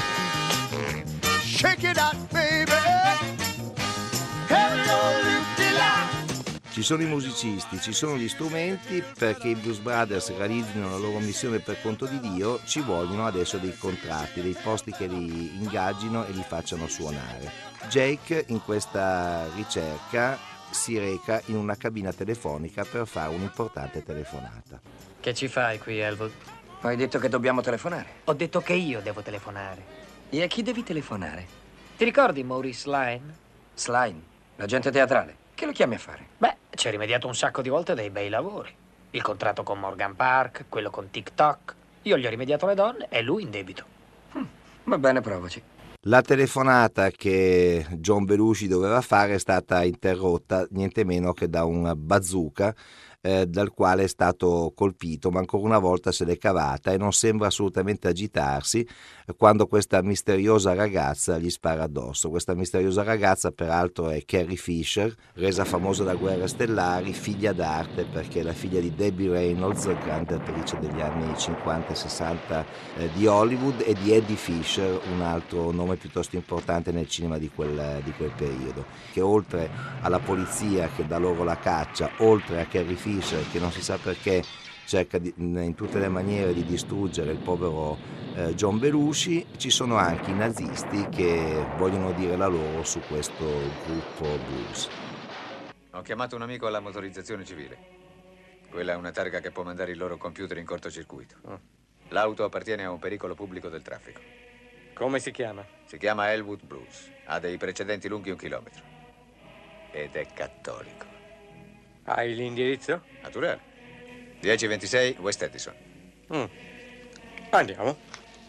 Shake it out, baby. There we go, loop-de-loop. Ci sono i musicisti, ci sono gli strumenti. Perché i Blues Brothers realizzino la loro missione per conto di Dio ci vogliono adesso dei contratti, dei posti che li ingaggino e li facciano suonare. Jake in questa ricerca si reca in una cabina telefonica per fare un'importante telefonata. Che ci fai qui, Elwood? Hai detto che dobbiamo telefonare. Ho detto che io devo telefonare. E a chi devi telefonare? Ti ricordi Maurice Sline? Sline, l'agente teatrale. Che lo chiami a fare? Beh, ci ha rimediato un sacco di volte dei bei lavori. Il contratto con Morgan Park, quello con TikTok. Io gli ho rimediato le donne e lui in debito. Hm, va bene, provaci. La telefonata che John Belushi doveva fare è stata interrotta niente meno che da un bazooka eh, dal quale è stato colpito, ma ancora una volta se l'è cavata e non sembra assolutamente agitarsi quando questa misteriosa ragazza gli spara addosso. Questa misteriosa ragazza peraltro è Carrie Fisher, resa famosa da Guerre Stellari, figlia d'arte perché è la figlia di Debbie Reynolds, grande attrice degli anni cinquanta e sessanta eh, di Hollywood, e di Eddie Fisher, un altro nome piuttosto importante nel cinema di quel, di quel periodo, che oltre alla polizia che dà loro la caccia, oltre a Carrie Fisher che non si sa perché cerca di, in tutte le maniere di distruggere il povero eh, John Belushi, ci sono anche i nazisti che vogliono dire la loro su questo gruppo blues. Ho chiamato un amico alla motorizzazione civile. Quella è una targa che può mandare il loro computer in cortocircuito. Oh. L'auto appartiene a un pericolo pubblico del traffico. Come si chiama? Si chiama Elwood Blues. Ha dei precedenti lunghi un chilometro. Ed è cattolico. Hai l'indirizzo? Naturale. dieci ventisei West Edison. Mm. Andiamo.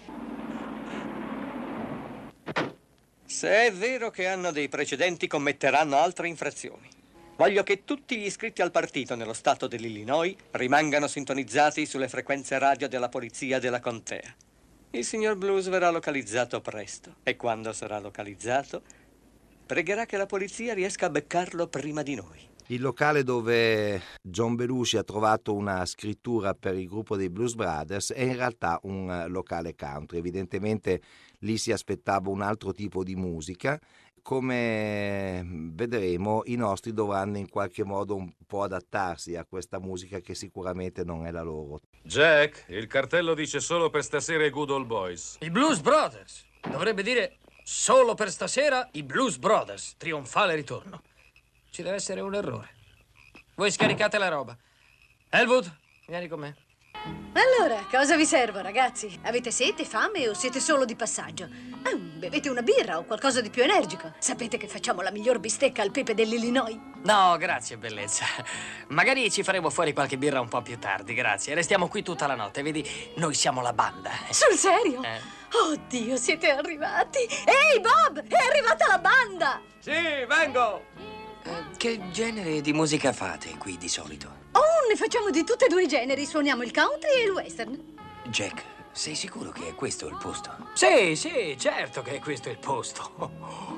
Se è vero che hanno dei precedenti, commetteranno altre infrazioni. Voglio che tutti gli iscritti al partito nello stato dell'Illinois rimangano sintonizzati sulle frequenze radio della polizia della contea. Il signor Blues verrà localizzato presto e quando sarà localizzato pregherà che la polizia riesca a beccarlo prima di noi. Il locale dove John Belushi ha trovato una scrittura per il gruppo dei Blues Brothers è in realtà un locale country. Evidentemente lì si aspettava un altro tipo di musica. come vedremo i nostri dovranno in qualche modo un po' adattarsi a questa musica che sicuramente non è la loro. Jack, il cartello dice solo per stasera i Good Old Boys. I Blues Brothers. Dovrebbe dire solo per stasera i Blues Brothers. Trionfale ritorno. Ci deve essere un errore. Voi scaricate la roba. Elwood, vieni con me. Allora, cosa vi servo, ragazzi? Avete sete, fame o siete solo di passaggio? Ah, bevete una birra o qualcosa di più energico? Sapete che facciamo la miglior bistecca al pepe dell'Illinois? No, grazie, bellezza. Magari ci faremo fuori qualche birra un po' più tardi, grazie. Restiamo qui tutta la notte, vedi? Noi siamo la banda. Sul serio? Eh. Oddio, siete arrivati! Ehi, Bob! È arrivata la banda! Sì, vengo! Eh, che genere di musica fate qui di solito? Oh, ne facciamo di tutti e due i generi. Suoniamo il country e il western. Jack, sei sicuro che è questo il posto? Sì, sì, certo che questo è il posto.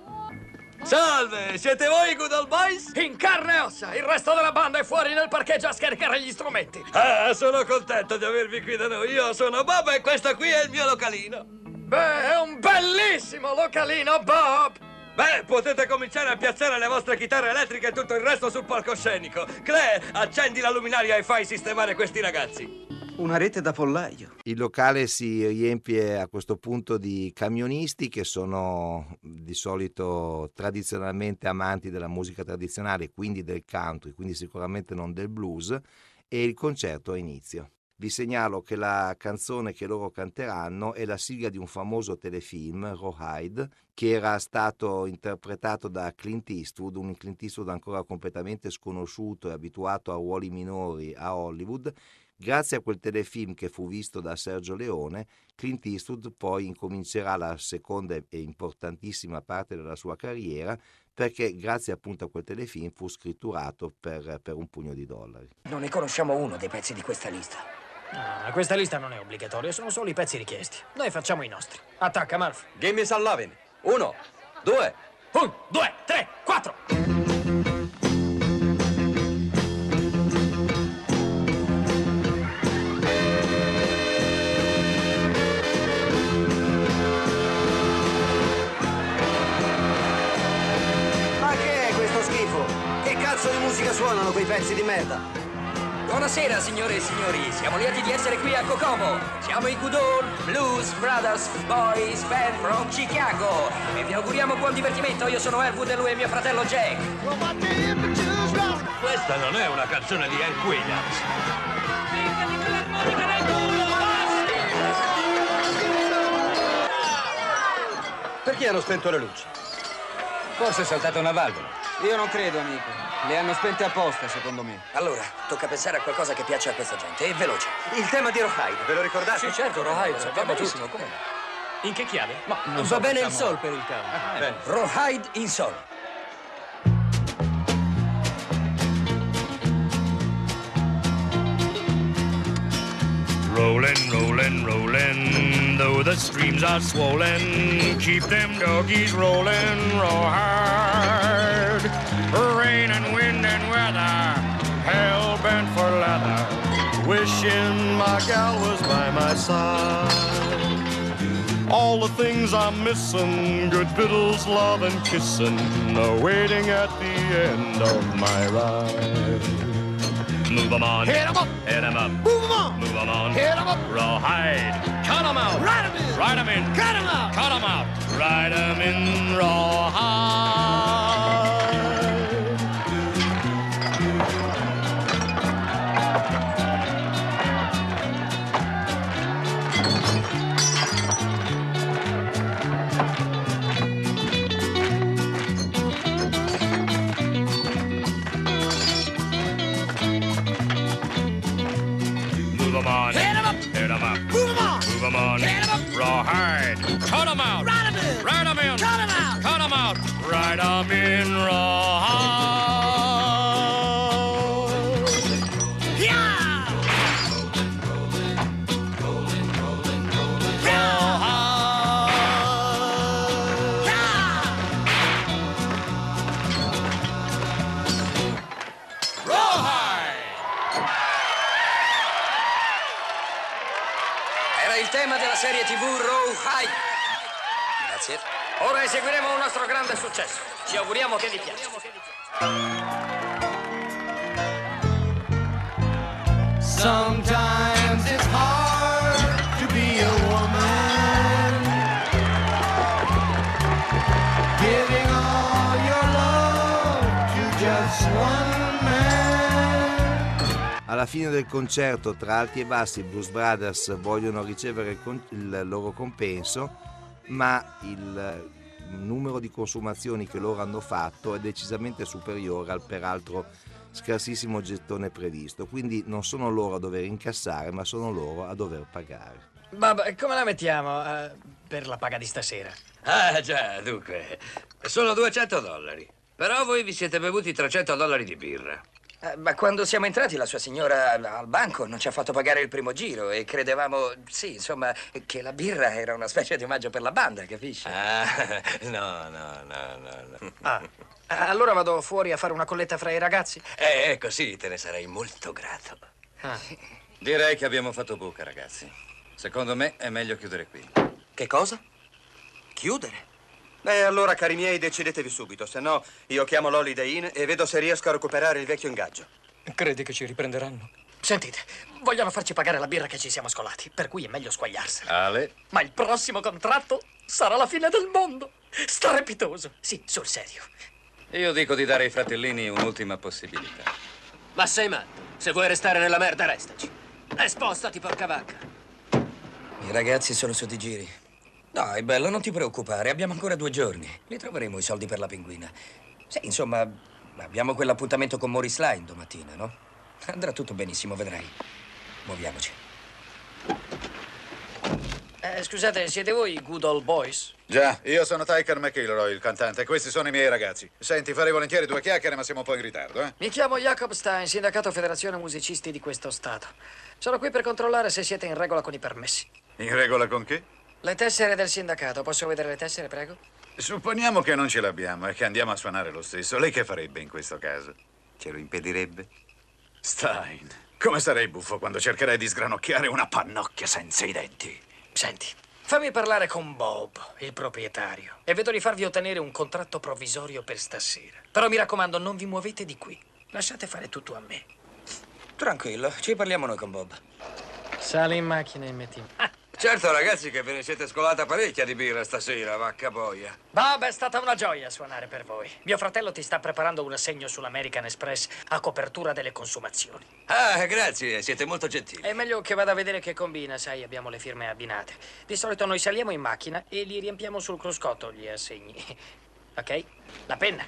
Salve, siete voi i Good Old Boys? In carne e ossa, il resto della banda è fuori nel parcheggio a scaricare gli strumenti. Ah, sono contento di avervi qui da noi. Io sono Bob e questo qui è il mio localino. Beh, è un bellissimo localino, Bob. Beh, potete cominciare a piazzare le vostre chitarre elettriche e tutto il resto sul palcoscenico. Claire, accendi la luminaria e fai sistemare questi ragazzi. Una rete da pollaio. Il locale si riempie a questo punto di camionisti che sono di solito tradizionalmente amanti della musica tradizionale, quindi del country, quindi sicuramente non del blues, e il concerto ha inizio. Vi segnalo che la canzone che loro canteranno è la sigla di un famoso telefilm, Rawhide, che era stato interpretato da Clint Eastwood, un Clint Eastwood ancora completamente sconosciuto e abituato a ruoli minori a Hollywood. Grazie a quel telefilm che fu visto da Sergio Leone, Clint Eastwood poi incomincerà la seconda e importantissima parte della sua carriera, perché grazie appunto a quel telefilm fu scritturato per, per un pugno di dollari. Non ne conosciamo uno dei pezzi di questa lista. No, questa lista non è obbligatoria, sono solo i pezzi richiesti. Noi facciamo i nostri. Attacca, Murphy. Gimme some lovin'. Uno, due. Un, due, tre, quattro. Ma che è questo schifo? Che cazzo di musica suonano quei pezzi di merda? Buonasera, signore e signori. Siamo lieti di essere qui a Kokomo. Siamo i Good Old Blues Brothers Boys Band from Chicago. E vi auguriamo buon divertimento. Io sono Elwood e lui è mio fratello Jack. Questa non è una canzone di Hank Williams. Perché hanno spento le luci? Forse è saltata una valvola. Io non credo, amico. Le hanno spente apposta, secondo me. Allora, tocca pensare a qualcosa che piace a questa gente. E veloce. Il tema di Rawhide, ve lo ricordate? Sì, certo, Rawhide, sappiamo benissimo. Come? In che chiave? Ma non Va so, bene il facciamo- sol per il count. Ah, bene. Rawhide in sol. Rollin', rollin', rollin', though the streams are swollen, keep them doggies rollin', roll hard. Rain and wind and weather, hell bent for leather, wishing my gal was by my side. All the things I'm missing, good victuals, love and kissing, are waiting at the end of my ride. Move 'em on. Hit 'em up. Hit 'em up. Move 'em on. Move 'em on. Hit 'em up. Rawhide. Cut 'em out. Ride 'em in. Ride 'em in. Cut 'em out. Cut 'em out. Ride 'em in rawhide. Move 'em on. Hit 'em up. Hit 'em up. Move 'em on. Move 'em on. Hit 'em up. Rawhide. Cut 'em out. Ride 'em in. Ride 'em in. Cut 'em out. Cut 'em out. Ride 'em in rawhide. Yeah. Era il tema della serie tivù Rawhide. Grazie. Ora eseguiremo un nostro grande successo. Ci auguriamo che vi piaccia. Sometimes it's hard to be a woman, giving all your love to just one man. Alla fine del concerto, tra alti e bassi, i Blues Brothers vogliono ricevere il, con- il loro compenso, ma il numero di consumazioni che loro hanno fatto è decisamente superiore al peraltro scarsissimo gettone previsto, quindi non sono loro a dover incassare, ma sono loro a dover pagare. Vabbè, come la mettiamo eh, per la paga di stasera? Ah, già, dunque, sono duecento dollari. Però voi vi siete bevuti trecento dollari di birra. Eh, ma quando siamo entrati la sua signora al banco non ci ha fatto pagare il primo giro e credevamo, sì, insomma, che la birra era una specie di omaggio per la banda, capisci? Ah, no, no, no, no, no. Ah, allora vado fuori a fare una colletta fra i ragazzi? Eh, ecco, sì, te ne sarei molto grato. Ah. Direi che abbiamo fatto buca, ragazzi. Secondo me è meglio chiudere qui. Che cosa? Chiudere? Beh, allora, cari miei, decidetevi subito, se no io chiamo l'Holiday Inn e vedo se riesco a recuperare il vecchio ingaggio. Credi che ci riprenderanno? Sentite, vogliono farci pagare la birra che ci siamo scolati, per cui è meglio squagliarsela. Ale? Ma il prossimo contratto sarà la fine del mondo. Strepitoso. Sì, sul serio. Io dico di dare ai fratellini un'ultima possibilità. Ma sei matto? Se vuoi restare nella merda, restaci. E spostati, porca vacca. I ragazzi sono su di giri. Dai, bello, non ti preoccupare, abbiamo ancora due giorni. Li troveremo i soldi per la pinguina. Sì, insomma, abbiamo quell'appuntamento con Maurice Line domattina, no? Andrà tutto benissimo, vedrai. Muoviamoci. Eh, scusate, siete voi i Good Old Boys? Già, io sono Tyker McIlroy, il cantante, e questi sono i miei ragazzi. Senti, farei volentieri due chiacchiere, ma siamo un po' in ritardo, eh? Mi chiamo Jacob Stein, sindacato Federazione Musicisti di questo stato. Sono qui per controllare se siete in regola con i permessi. In regola con che? Le tessere del sindacato. Posso vedere le tessere, prego? Supponiamo che non ce l'abbiamo e che andiamo a suonare lo stesso. Lei che farebbe in questo caso? Ce lo impedirebbe? Stein, come sarei buffo quando cercherei di sgranocchiare una pannocchia senza i denti. Senti, fammi parlare con Bob, il proprietario, e vedo di farvi ottenere un contratto provvisorio per stasera. Però mi raccomando, non vi muovete di qui. Lasciate fare tutto a me. Tranquillo, ci parliamo noi con Bob. Sali in macchina e metti... Ah. Certo, ragazzi, che ve ne siete scolata parecchia di birra stasera, vacca boia. Bob, è stata una gioia suonare per voi. Mio fratello ti sta preparando un assegno sull'American Express a copertura delle consumazioni. Ah, grazie, siete molto gentili. È meglio che vada a vedere che combina, sai, abbiamo le firme abbinate. Di solito noi saliamo in macchina e li riempiamo sul cruscotto gli assegni. Ok? La penna.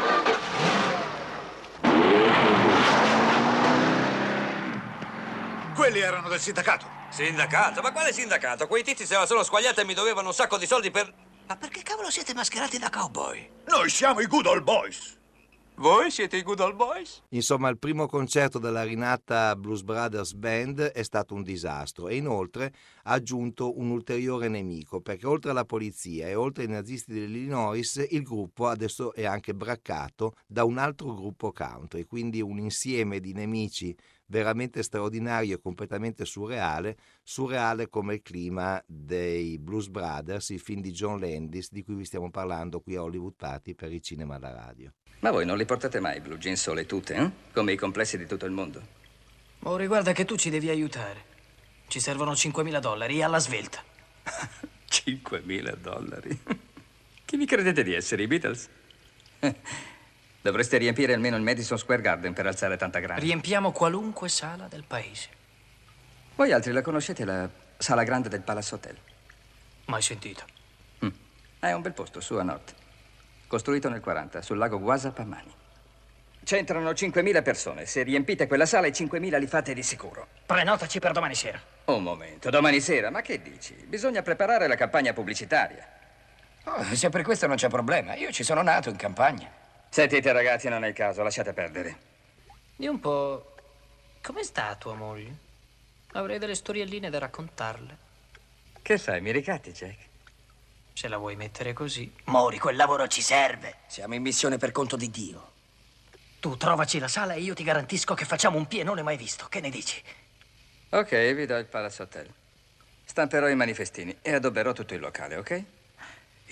Quelli erano del sindacato. Sindacato? Ma quale sindacato? Quei tizi se la sono squagliata e mi dovevano un sacco di soldi per... Ma perché cavolo siete mascherati da cowboy? Noi siamo i Good Old Boys. Voi siete i Good Old Boys? Insomma, il primo concerto della rinata Blues Brothers Band è stato un disastro e inoltre ha aggiunto un ulteriore nemico, perché oltre alla polizia e oltre ai nazisti dell'Illinois, il gruppo adesso è anche braccato da un altro gruppo country, quindi un insieme di nemici veramente straordinario e completamente surreale, surreale come il clima dei Blues Brothers, il film di John Landis di cui vi stiamo parlando qui a Hollywood Party per il cinema alla radio. Ma voi non li portate mai, blue jeans sole tutte, eh? Come i complessi di tutto il mondo? Oh, riguarda che tu ci devi aiutare. Ci servono cinquemila dollari alla svelta. cinquemila dollari? Chi vi credete di essere, i Beatles? Dovreste riempire almeno il Madison Square Garden per alzare tanta grana. Riempiamo qualunque sala del paese. Voi altri la conoscete, la sala grande del Palace Hotel? Mai sentito. Mm. È un bel posto, su a nord. Costruito nel quaranta, sul lago Guasapamani. C'entrano cinquemila persone. Se riempite quella sala, i cinquemila li fate di sicuro. Prenotaci per domani sera. Un momento, domani sera? Ma che dici? Bisogna preparare la campagna pubblicitaria. Oh, se per questo non c'è problema. Io ci sono nato in campagna. Sentite, ragazzi, non è il caso, lasciate perdere. Di un po'... Come sta tua moglie? Avrei delle storielline da raccontarle. Che fai, mi ricatti, Jack? Se la vuoi mettere così. Mori, quel lavoro ci serve. Siamo in missione per conto di Dio. Tu trovaci la sala e io ti garantisco che facciamo un pienone mai visto. Che ne dici? Ok, vi do il Palace Hotel. Stamperò i manifestini e adobberò tutto il locale, ok?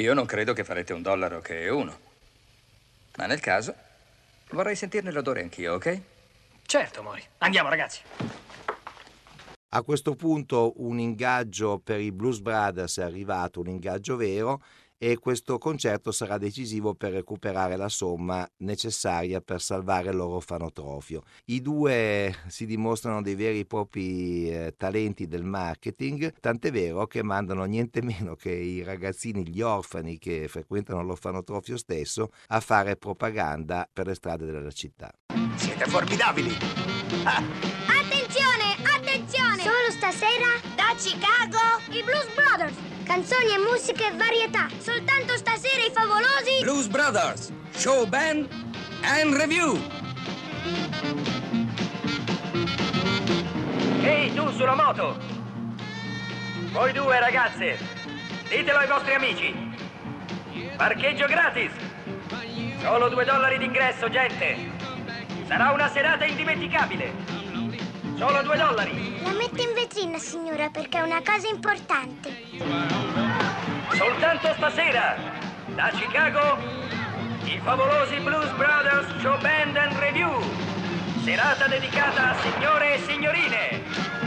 Io non credo che farete un dollaro che uno. Ma nel caso, vorrei sentirne l'odore anch'io, ok? Certo, Mori. Andiamo, ragazzi. A questo punto un ingaggio per i Blues Brothers è arrivato, un ingaggio vero, e questo concerto sarà decisivo per recuperare la somma necessaria per salvare il loro orfanotrofio. I due si dimostrano dei veri e propri eh, talenti del marketing, tant'è vero che mandano niente meno che i ragazzini, gli orfani che frequentano l'orfanotrofio stesso, a fare propaganda per le strade della città. Siete formidabili! Ah. Attenzione, attenzione! Solo stasera da Chicago i Blues Brothers. Canzoni e musiche e varietà. Soltanto stasera i favolosi Blues Brothers, show band and review. Ehi, tu sulla moto! Voi due ragazze, ditelo ai vostri amici. Parcheggio gratis. Solo due dollari d'ingresso, gente. Sarà una serata indimenticabile. Solo due dollari. La metto in vetrina, signora, perché è una cosa importante. Soltanto stasera, da Chicago, i favolosi Blues Brothers Show Band and Review. Serata dedicata a signore e signorine.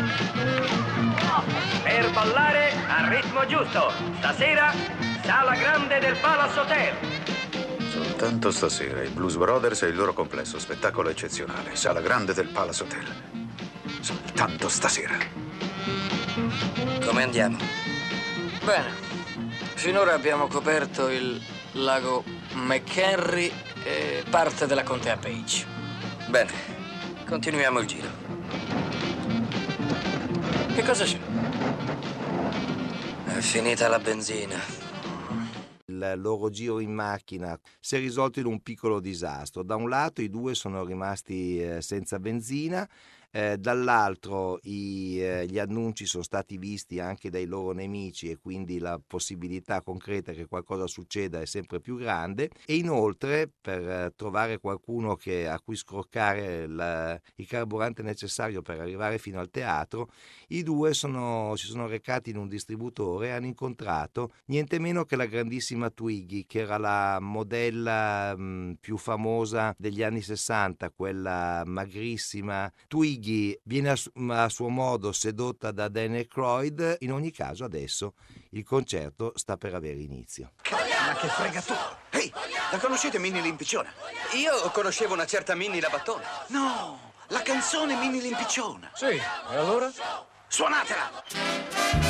Per ballare al ritmo giusto. Stasera, Sala Grande del Palace Hotel. Soltanto stasera, i Blues Brothers e il loro complesso. Spettacolo eccezionale. Sala Grande del Palace Hotel. Soltanto stasera. Come andiamo? Bene. Finora abbiamo coperto il lago McHenry e parte della contea Page. Bene, continuiamo il giro. Che cosa c'è? È finita la benzina. Il loro giro in macchina si è risolto in un piccolo disastro. Da un lato i due sono rimasti eh, senza benzina, eh, dall'altro i, eh, gli annunci sono stati visti anche dai loro nemici e quindi la possibilità concreta che qualcosa succeda è sempre più grande, e inoltre per eh, trovare qualcuno che, a cui scroccare la, il carburante necessario per arrivare fino al teatro, i due sono, si sono recati in un distributore e hanno incontrato niente meno che la grandissima Twiggy, che era la modella mh, più famosa degli anni sessanta, quella magrissima. Twiggy viene a, su- a suo modo sedotta da Dan Aykroyd. In ogni caso adesso il concerto sta per avere inizio. Ma che fregatura! Ehi, la conoscete Minnie l'Impicciona? Io conoscevo una certa Minnie la Battona. No, la canzone Minnie l'Impicciona. Sì, e allora? Suonatela!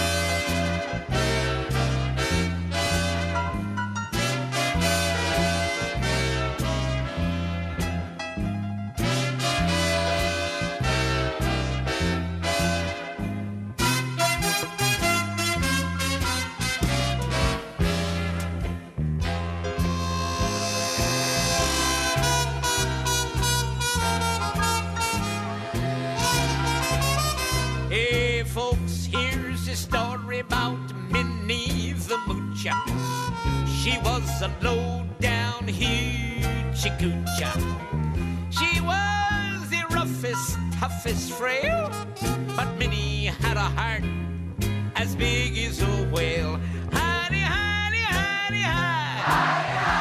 Hey, folks, here's a story about Minnie the Moocher. She was a low-down hoochie coocher. She was the roughest, toughest frail, but Minnie had a heart as big as a whale. Honey, honey, honey, honey.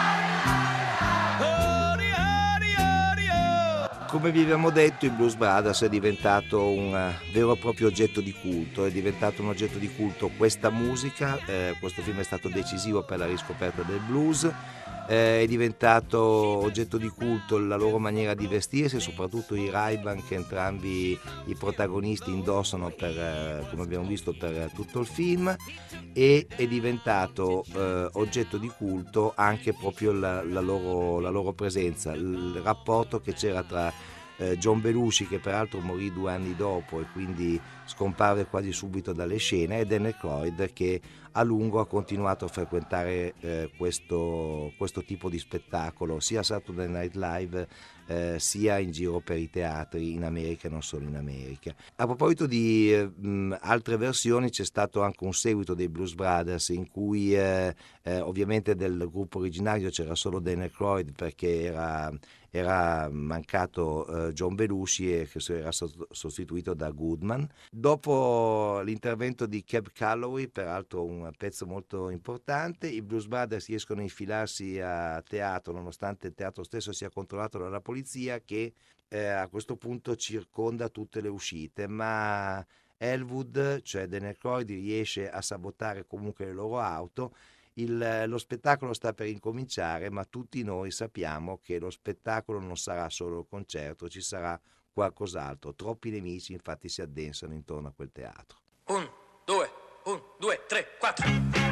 Come vi abbiamo detto, il Blues Brothers è diventato un uh, vero e proprio oggetto di culto, è diventato un oggetto di culto questa musica, eh, questo film è stato decisivo per la riscoperta del blues, eh, è diventato oggetto di culto la loro maniera di vestirsi, soprattutto i Ray-Ban che entrambi i protagonisti indossano per, eh, come abbiamo visto, per tutto il film, e è diventato eh, oggetto di culto anche proprio la, la, loro, la loro presenza, il rapporto che c'era tra eh, John Belushi, che peraltro morì due anni dopo e quindi scomparve quasi subito dalle scene, e Dan Aykroyd, che a lungo ha continuato a frequentare eh, questo, questo tipo di spettacolo sia a Saturday Night Live eh, sia in giro per i teatri in America e non solo in America. A proposito di eh, mh, altre versioni, c'è stato anche un seguito dei Blues Brothers in cui eh, eh, ovviamente del gruppo originario c'era solo Dan Aykroyd perché era era mancato uh, John Belushi e che era sostituito da Goodman. Dopo l'intervento di Cab Calloway, peraltro un un pezzo molto importante. I Blues Brothers riescono a infilarsi a teatro, nonostante il teatro stesso sia controllato dalla polizia, che eh, a questo punto circonda tutte le uscite, ma Elwood, cioè Dan Aykroyd, riesce a sabotare comunque le loro auto. Il, lo spettacolo sta per incominciare, ma tutti noi sappiamo che lo spettacolo non sarà solo il concerto, ci sarà qualcos'altro. Troppi nemici infatti si addensano intorno a quel teatro. Un, due, un, due, tre, quattro.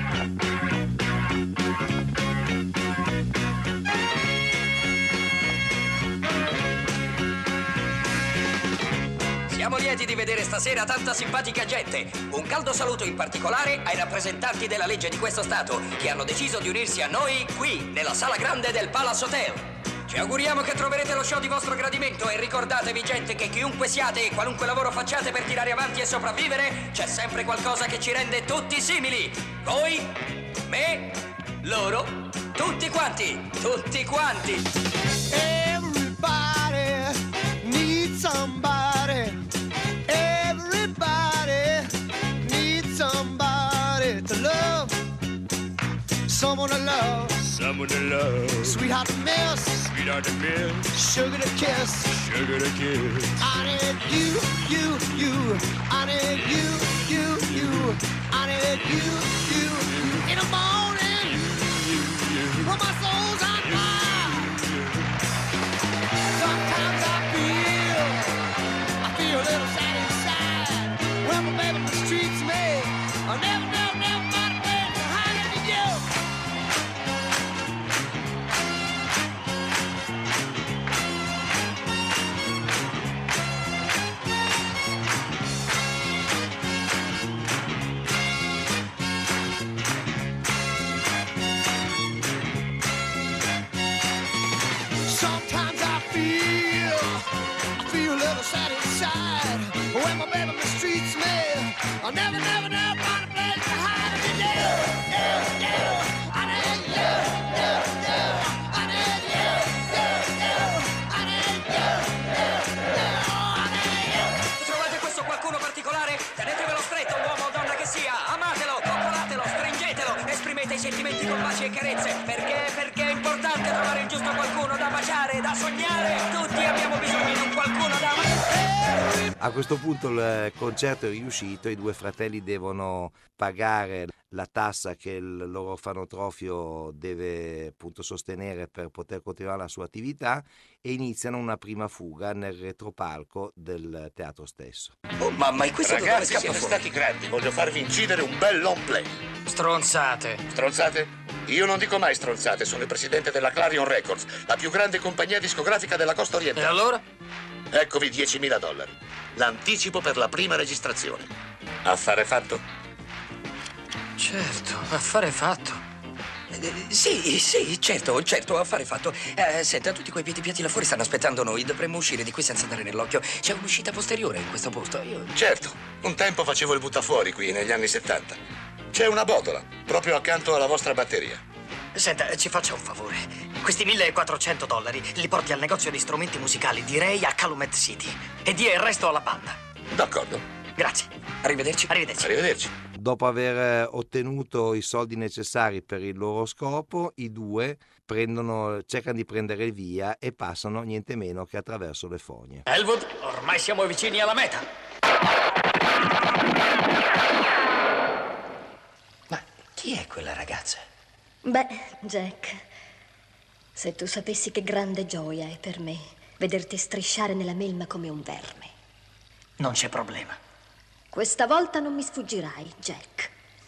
Siamo lieti di vedere stasera tanta simpatica gente. Un caldo saluto in particolare ai rappresentanti della legge di questo Stato che hanno deciso di unirsi a noi qui, nella sala grande del Palace Hotel. Ci auguriamo che troverete lo show di vostro gradimento e ricordatevi, gente, che chiunque siate e qualunque lavoro facciate per tirare avanti e sopravvivere, c'è sempre qualcosa che ci rende tutti simili. Voi, me, loro, tutti quanti, tutti quanti. Everybody needs somebody. Everybody needs somebody to love. Someone to love. Someone to love. Sweetheart to miss. Sweetheart to miss. Sugar to kiss. Sugar to kiss. I need you, you, you. I need you, you, you. I need you, you, you. In the morning, when my soul's on fire. Sometimes I feel, I feel a little sad inside. When my baby mistreats me, I'll never, never, never find a place to hide it with you. Sometimes I feel, I feel a little sad inside. When my baby mistreats me, I'll never, never, never find a place to hide it. You, you, you, I need you, you, you, I need you, you, you, I need you, you, you, I need you. Trovate questo qualcuno particolare? Tenetevelo stretto, uomo o donna che sia. Amatelo, coccolatelo, stringetelo. Esprimete i sentimenti con baci e carezze. Perché? Perché è importante trovare il giusto qualcuno da baciare, da sognare. Tutti abbiamo bisogno di un qualcuno da amare. A questo punto il concerto è riuscito, i due fratelli devono pagare la tassa che il loro orfanotrofio deve appunto sostenere per poter continuare la sua attività e iniziano una prima fuga nel retropalco del teatro stesso. Oh mamma, e questo dove Ragazzi, scappa siete fuori? stati grandi, voglio farvi incidere un bel long play. Stronzate. Stronzate? Io non dico mai stronzate, sono il presidente della Clarion Records, la più grande compagnia discografica della costa orientale. E allora? Eccovi diecimila dollari. L'anticipo per la prima registrazione. Affare fatto? Certo, affare fatto. Eh, Sì, sì, certo, certo, affare fatto. Eh, senta, tutti quei piedi piatti là fuori stanno aspettando noi. Dovremmo uscire di qui senza dare nell'occhio. C'è un'uscita posteriore in questo posto. Io... Certo, un tempo facevo il buttafuori qui, negli anni settanta. C'è una botola, proprio accanto alla vostra batteria. Senta, ci faccia un favore. Questi millequattrocento dollari li porti al negozio di strumenti musicali di Ray a Calumet City e dia il resto alla banda. D'accordo. Grazie. Arrivederci. Arrivederci. Arrivederci. Dopo aver ottenuto i soldi necessari per il loro scopo, i due prendono, cercano di prendere il via e passano niente meno che attraverso le fogne. Elwood, ormai siamo vicini alla meta. Ma chi è quella ragazza? Beh, Jack, se tu sapessi che grande gioia è per me vederti strisciare nella melma come un verme. Non c'è problema. Questa volta non mi sfuggirai, Jack.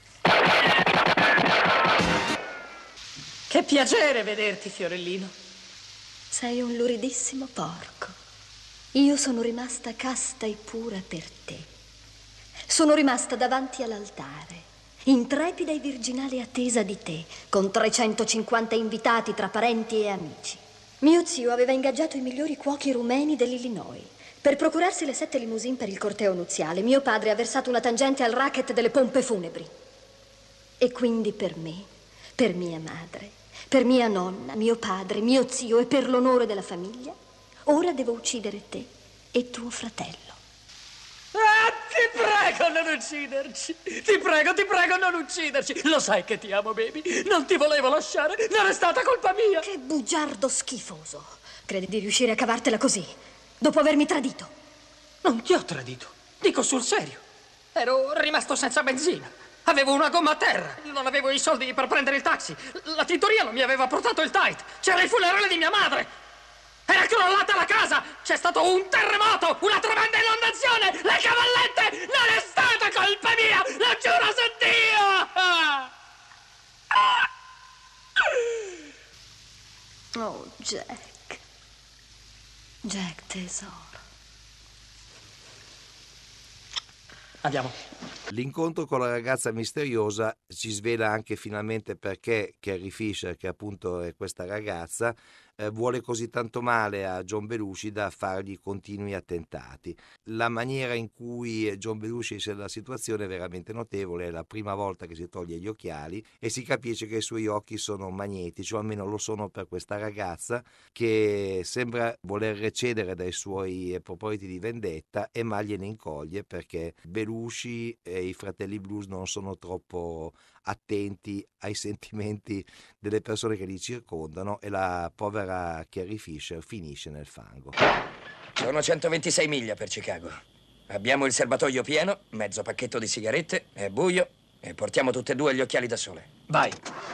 Che piacere vederti, Fiorellino. Sei un luridissimo porco. Io sono rimasta casta e pura per te. Sono rimasta davanti all'altare, intrepida e virginale attesa di te, con trecentocinquanta invitati tra parenti e amici. Mio zio aveva ingaggiato i migliori cuochi rumeni dell'Illinois per procurarsi le sette limousine per il corteo nuziale. Mio padre ha versato una tangente al racket delle pompe funebri. E quindi per me, per mia madre, per mia nonna, mio padre, mio zio e per l'onore della famiglia, ora devo uccidere te e tuo fratello. Ah, ti prego! prego, non ucciderci. Ti prego, ti prego, non ucciderci. Lo sai che ti amo, baby. Non ti volevo lasciare. Non è stata colpa mia. Che bugiardo schifoso. Credi di riuscire a cavartela così, dopo avermi tradito? Non ti ho tradito. Dico sul serio. Ero rimasto senza benzina. Avevo una gomma a terra. Non avevo i soldi per prendere il taxi. La tintoria non mi aveva portato il tight. C'era il funerale di mia madre. Era crollata la casa. C'è stato un terremoto, una tremenda inondazione. Le cavallette. Non è stata colpa mia. Lo giuro su Dio. Oh, Jack. Jack, tesoro. Andiamo. L'incontro con la ragazza misteriosa ci svela anche finalmente perché Carrie Fisher, che appunto è questa ragazza, eh, vuole così tanto male a John Belushi da fargli continui attentati. La maniera in cui John Belushi esce dalla situazione è veramente notevole. È la prima volta che si toglie gli occhiali e si capisce che i suoi occhi sono magnetici, o almeno lo sono per questa ragazza, che sembra voler recedere dai suoi propositi di vendetta e mai gliene incoglie, perché Belushi e i fratelli Blues non sono troppo attenti ai sentimenti delle persone che li circondano e la povera Carrie Fisher finisce nel fango. Sono centoventisei miglia per Chicago. Abbiamo il serbatoio pieno, mezzo pacchetto di sigarette, è buio e portiamo tutte e due gli occhiali da sole. Vai.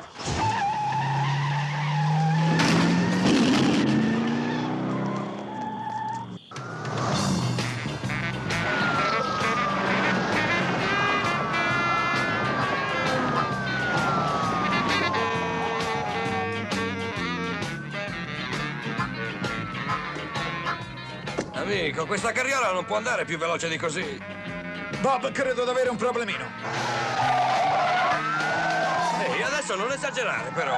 Amico, questa carriola non può andare più veloce di così. Bob, credo di avere un problemino. Ehi, adesso non esagerare, però.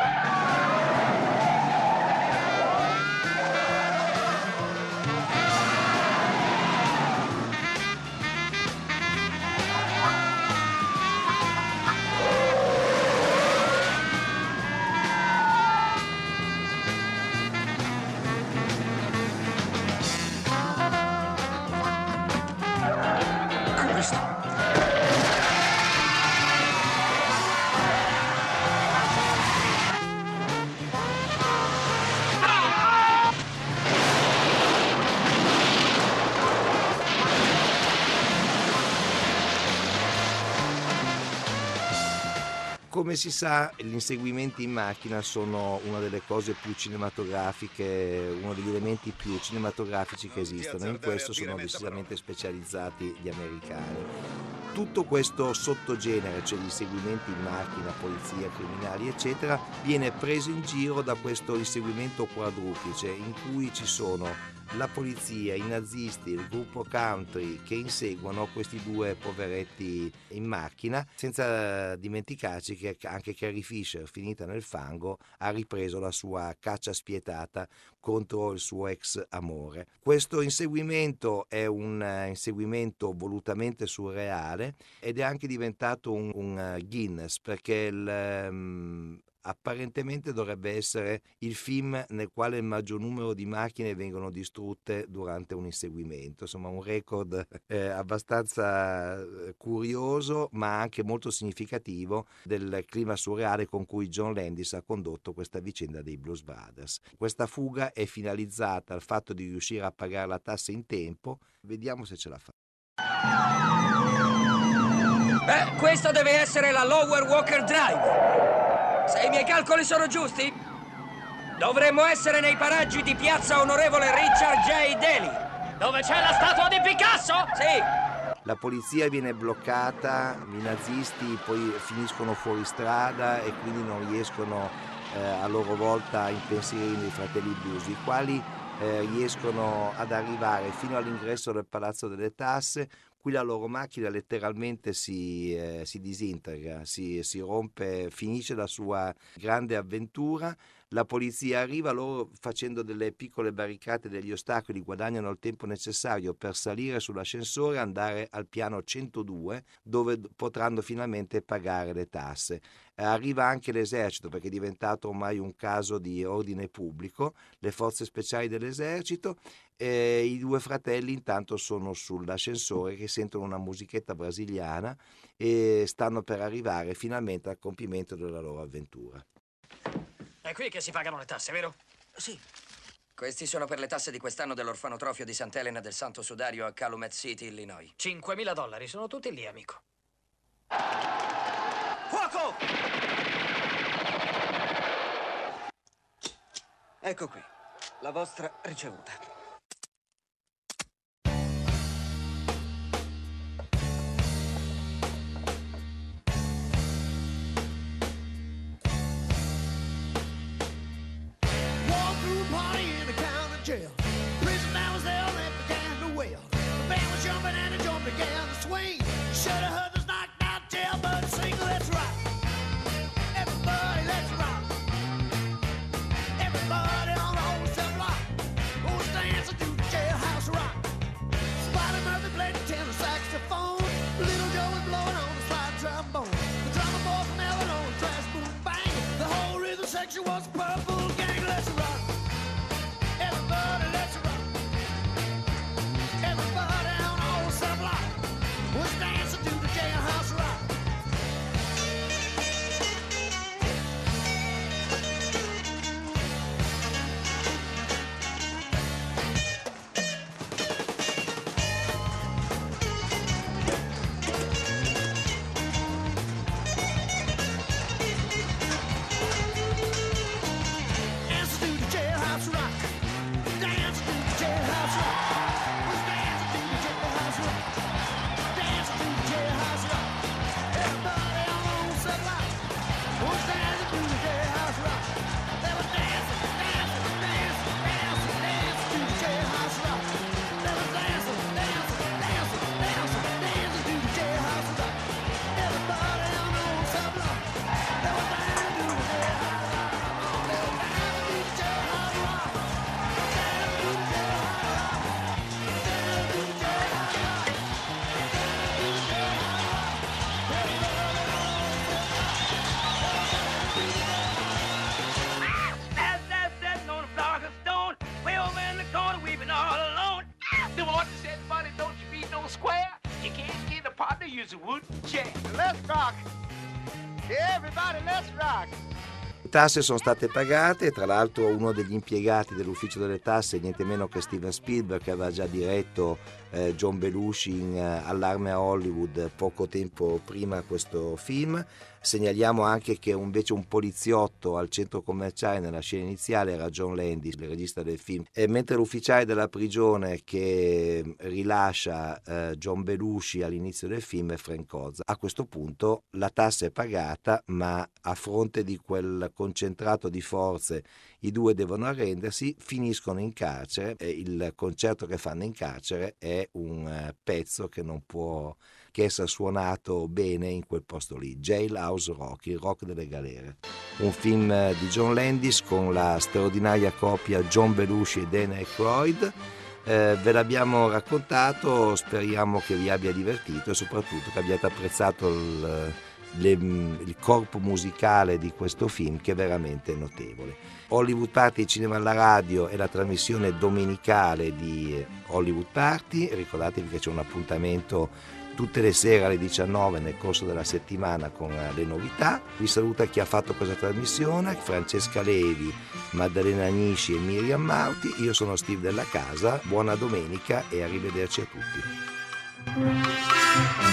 Come si sa, gli inseguimenti in macchina sono una delle cose più cinematografiche, uno degli elementi più cinematografici che esistono. In questo sono decisamente specializzati gli americani. Tutto questo sottogenere, cioè gli inseguimenti in macchina, polizia, criminali, eccetera, viene preso in giro da questo inseguimento quadruplice in cui ci sono la polizia, i nazisti, il gruppo country che inseguono questi due poveretti in macchina, senza dimenticarci che anche Carrie Fisher, finita nel fango, ha ripreso la sua caccia spietata contro il suo ex amore. Questo inseguimento è un inseguimento volutamente surreale ed è anche diventato un, un Guinness, perché il um, apparentemente dovrebbe essere il film nel quale il maggior numero di macchine vengono distrutte durante un inseguimento. Insomma, un record eh, abbastanza curioso, ma anche molto significativo del clima surreale con cui John Landis ha condotto questa vicenda dei Blues Brothers. Questa fuga è finalizzata al fatto di riuscire a pagare la tassa in tempo. Vediamo se ce la fa. Beh, questo deve essere la Lower Walker Drive. Se i miei calcoli sono giusti, dovremmo essere nei paraggi di piazza Onorevole Richard J. Daly. Dove c'è la statua di Picasso? Sì. La polizia viene bloccata, i nazisti poi finiscono fuori strada e quindi non riescono eh, a loro volta a impensierire i fratelli Blues, i quali eh, riescono ad arrivare fino all'ingresso del Palazzo delle Tasse. Qui la loro macchina letteralmente si, eh, si disintegra, si, si rompe, finisce la sua grande avventura. La polizia arriva, loro facendo delle piccole barricate, degli ostacoli, guadagnano il tempo necessario per salire sull'ascensore e andare al piano centodue, dove potranno finalmente pagare le tasse. Arriva anche l'esercito, perché è diventato ormai un caso di ordine pubblico, le forze speciali dell'esercito, e i due fratelli intanto sono sull'ascensore che sentono una musichetta brasiliana e stanno per arrivare finalmente al compimento della loro avventura. È qui che si pagano le tasse, vero? Sì. Questi sono per le tasse di quest'anno dell'orfanotrofio di Sant'Elena del Santo Sudario a Calumet City, Illinois. cinquemila dollari, sono tutti lì, amico. Fuoco! Ecco qui, la vostra ricevuta. Le tasse sono state pagate, tra l'altro uno degli impiegati dell'ufficio delle tasse, niente meno che Steven Spielberg, che aveva già diretto eh, John Belushi in uh, Allarme a Hollywood poco tempo prima questo film. Segnaliamo anche che invece un poliziotto al centro commerciale nella scena iniziale era John Landis, il regista del film, e mentre l'ufficiale della prigione che rilascia eh, John Belushi all'inizio del film è Frank Oz. A questo punto la tassa è pagata, ma a fronte di quel concentrato di forze i due devono arrendersi, finiscono in carcere e il concerto che fanno in carcere è un uh, pezzo che non può che essere suonato bene in quel posto lì, Jailhouse Rock, il rock delle galere. Un film di John Landis con la straordinaria coppia John Belushi e Dan Aykroyd. Eh, ve l'abbiamo raccontato, speriamo che vi abbia divertito e soprattutto che abbiate apprezzato il, le, il corpo musicale di questo film, che è veramente notevole. Hollywood Party Cinema alla Radio è la trasmissione domenicale di Hollywood Party. Ricordatevi che c'è un appuntamento tutte le sere alle diciannove nel corso della settimana con le novità. Vi saluta chi ha fatto questa trasmissione: Francesca Levi, Maddalena Agnisci e Miriam Mauti. Io sono Steve Della Casa, buona domenica e arrivederci a tutti.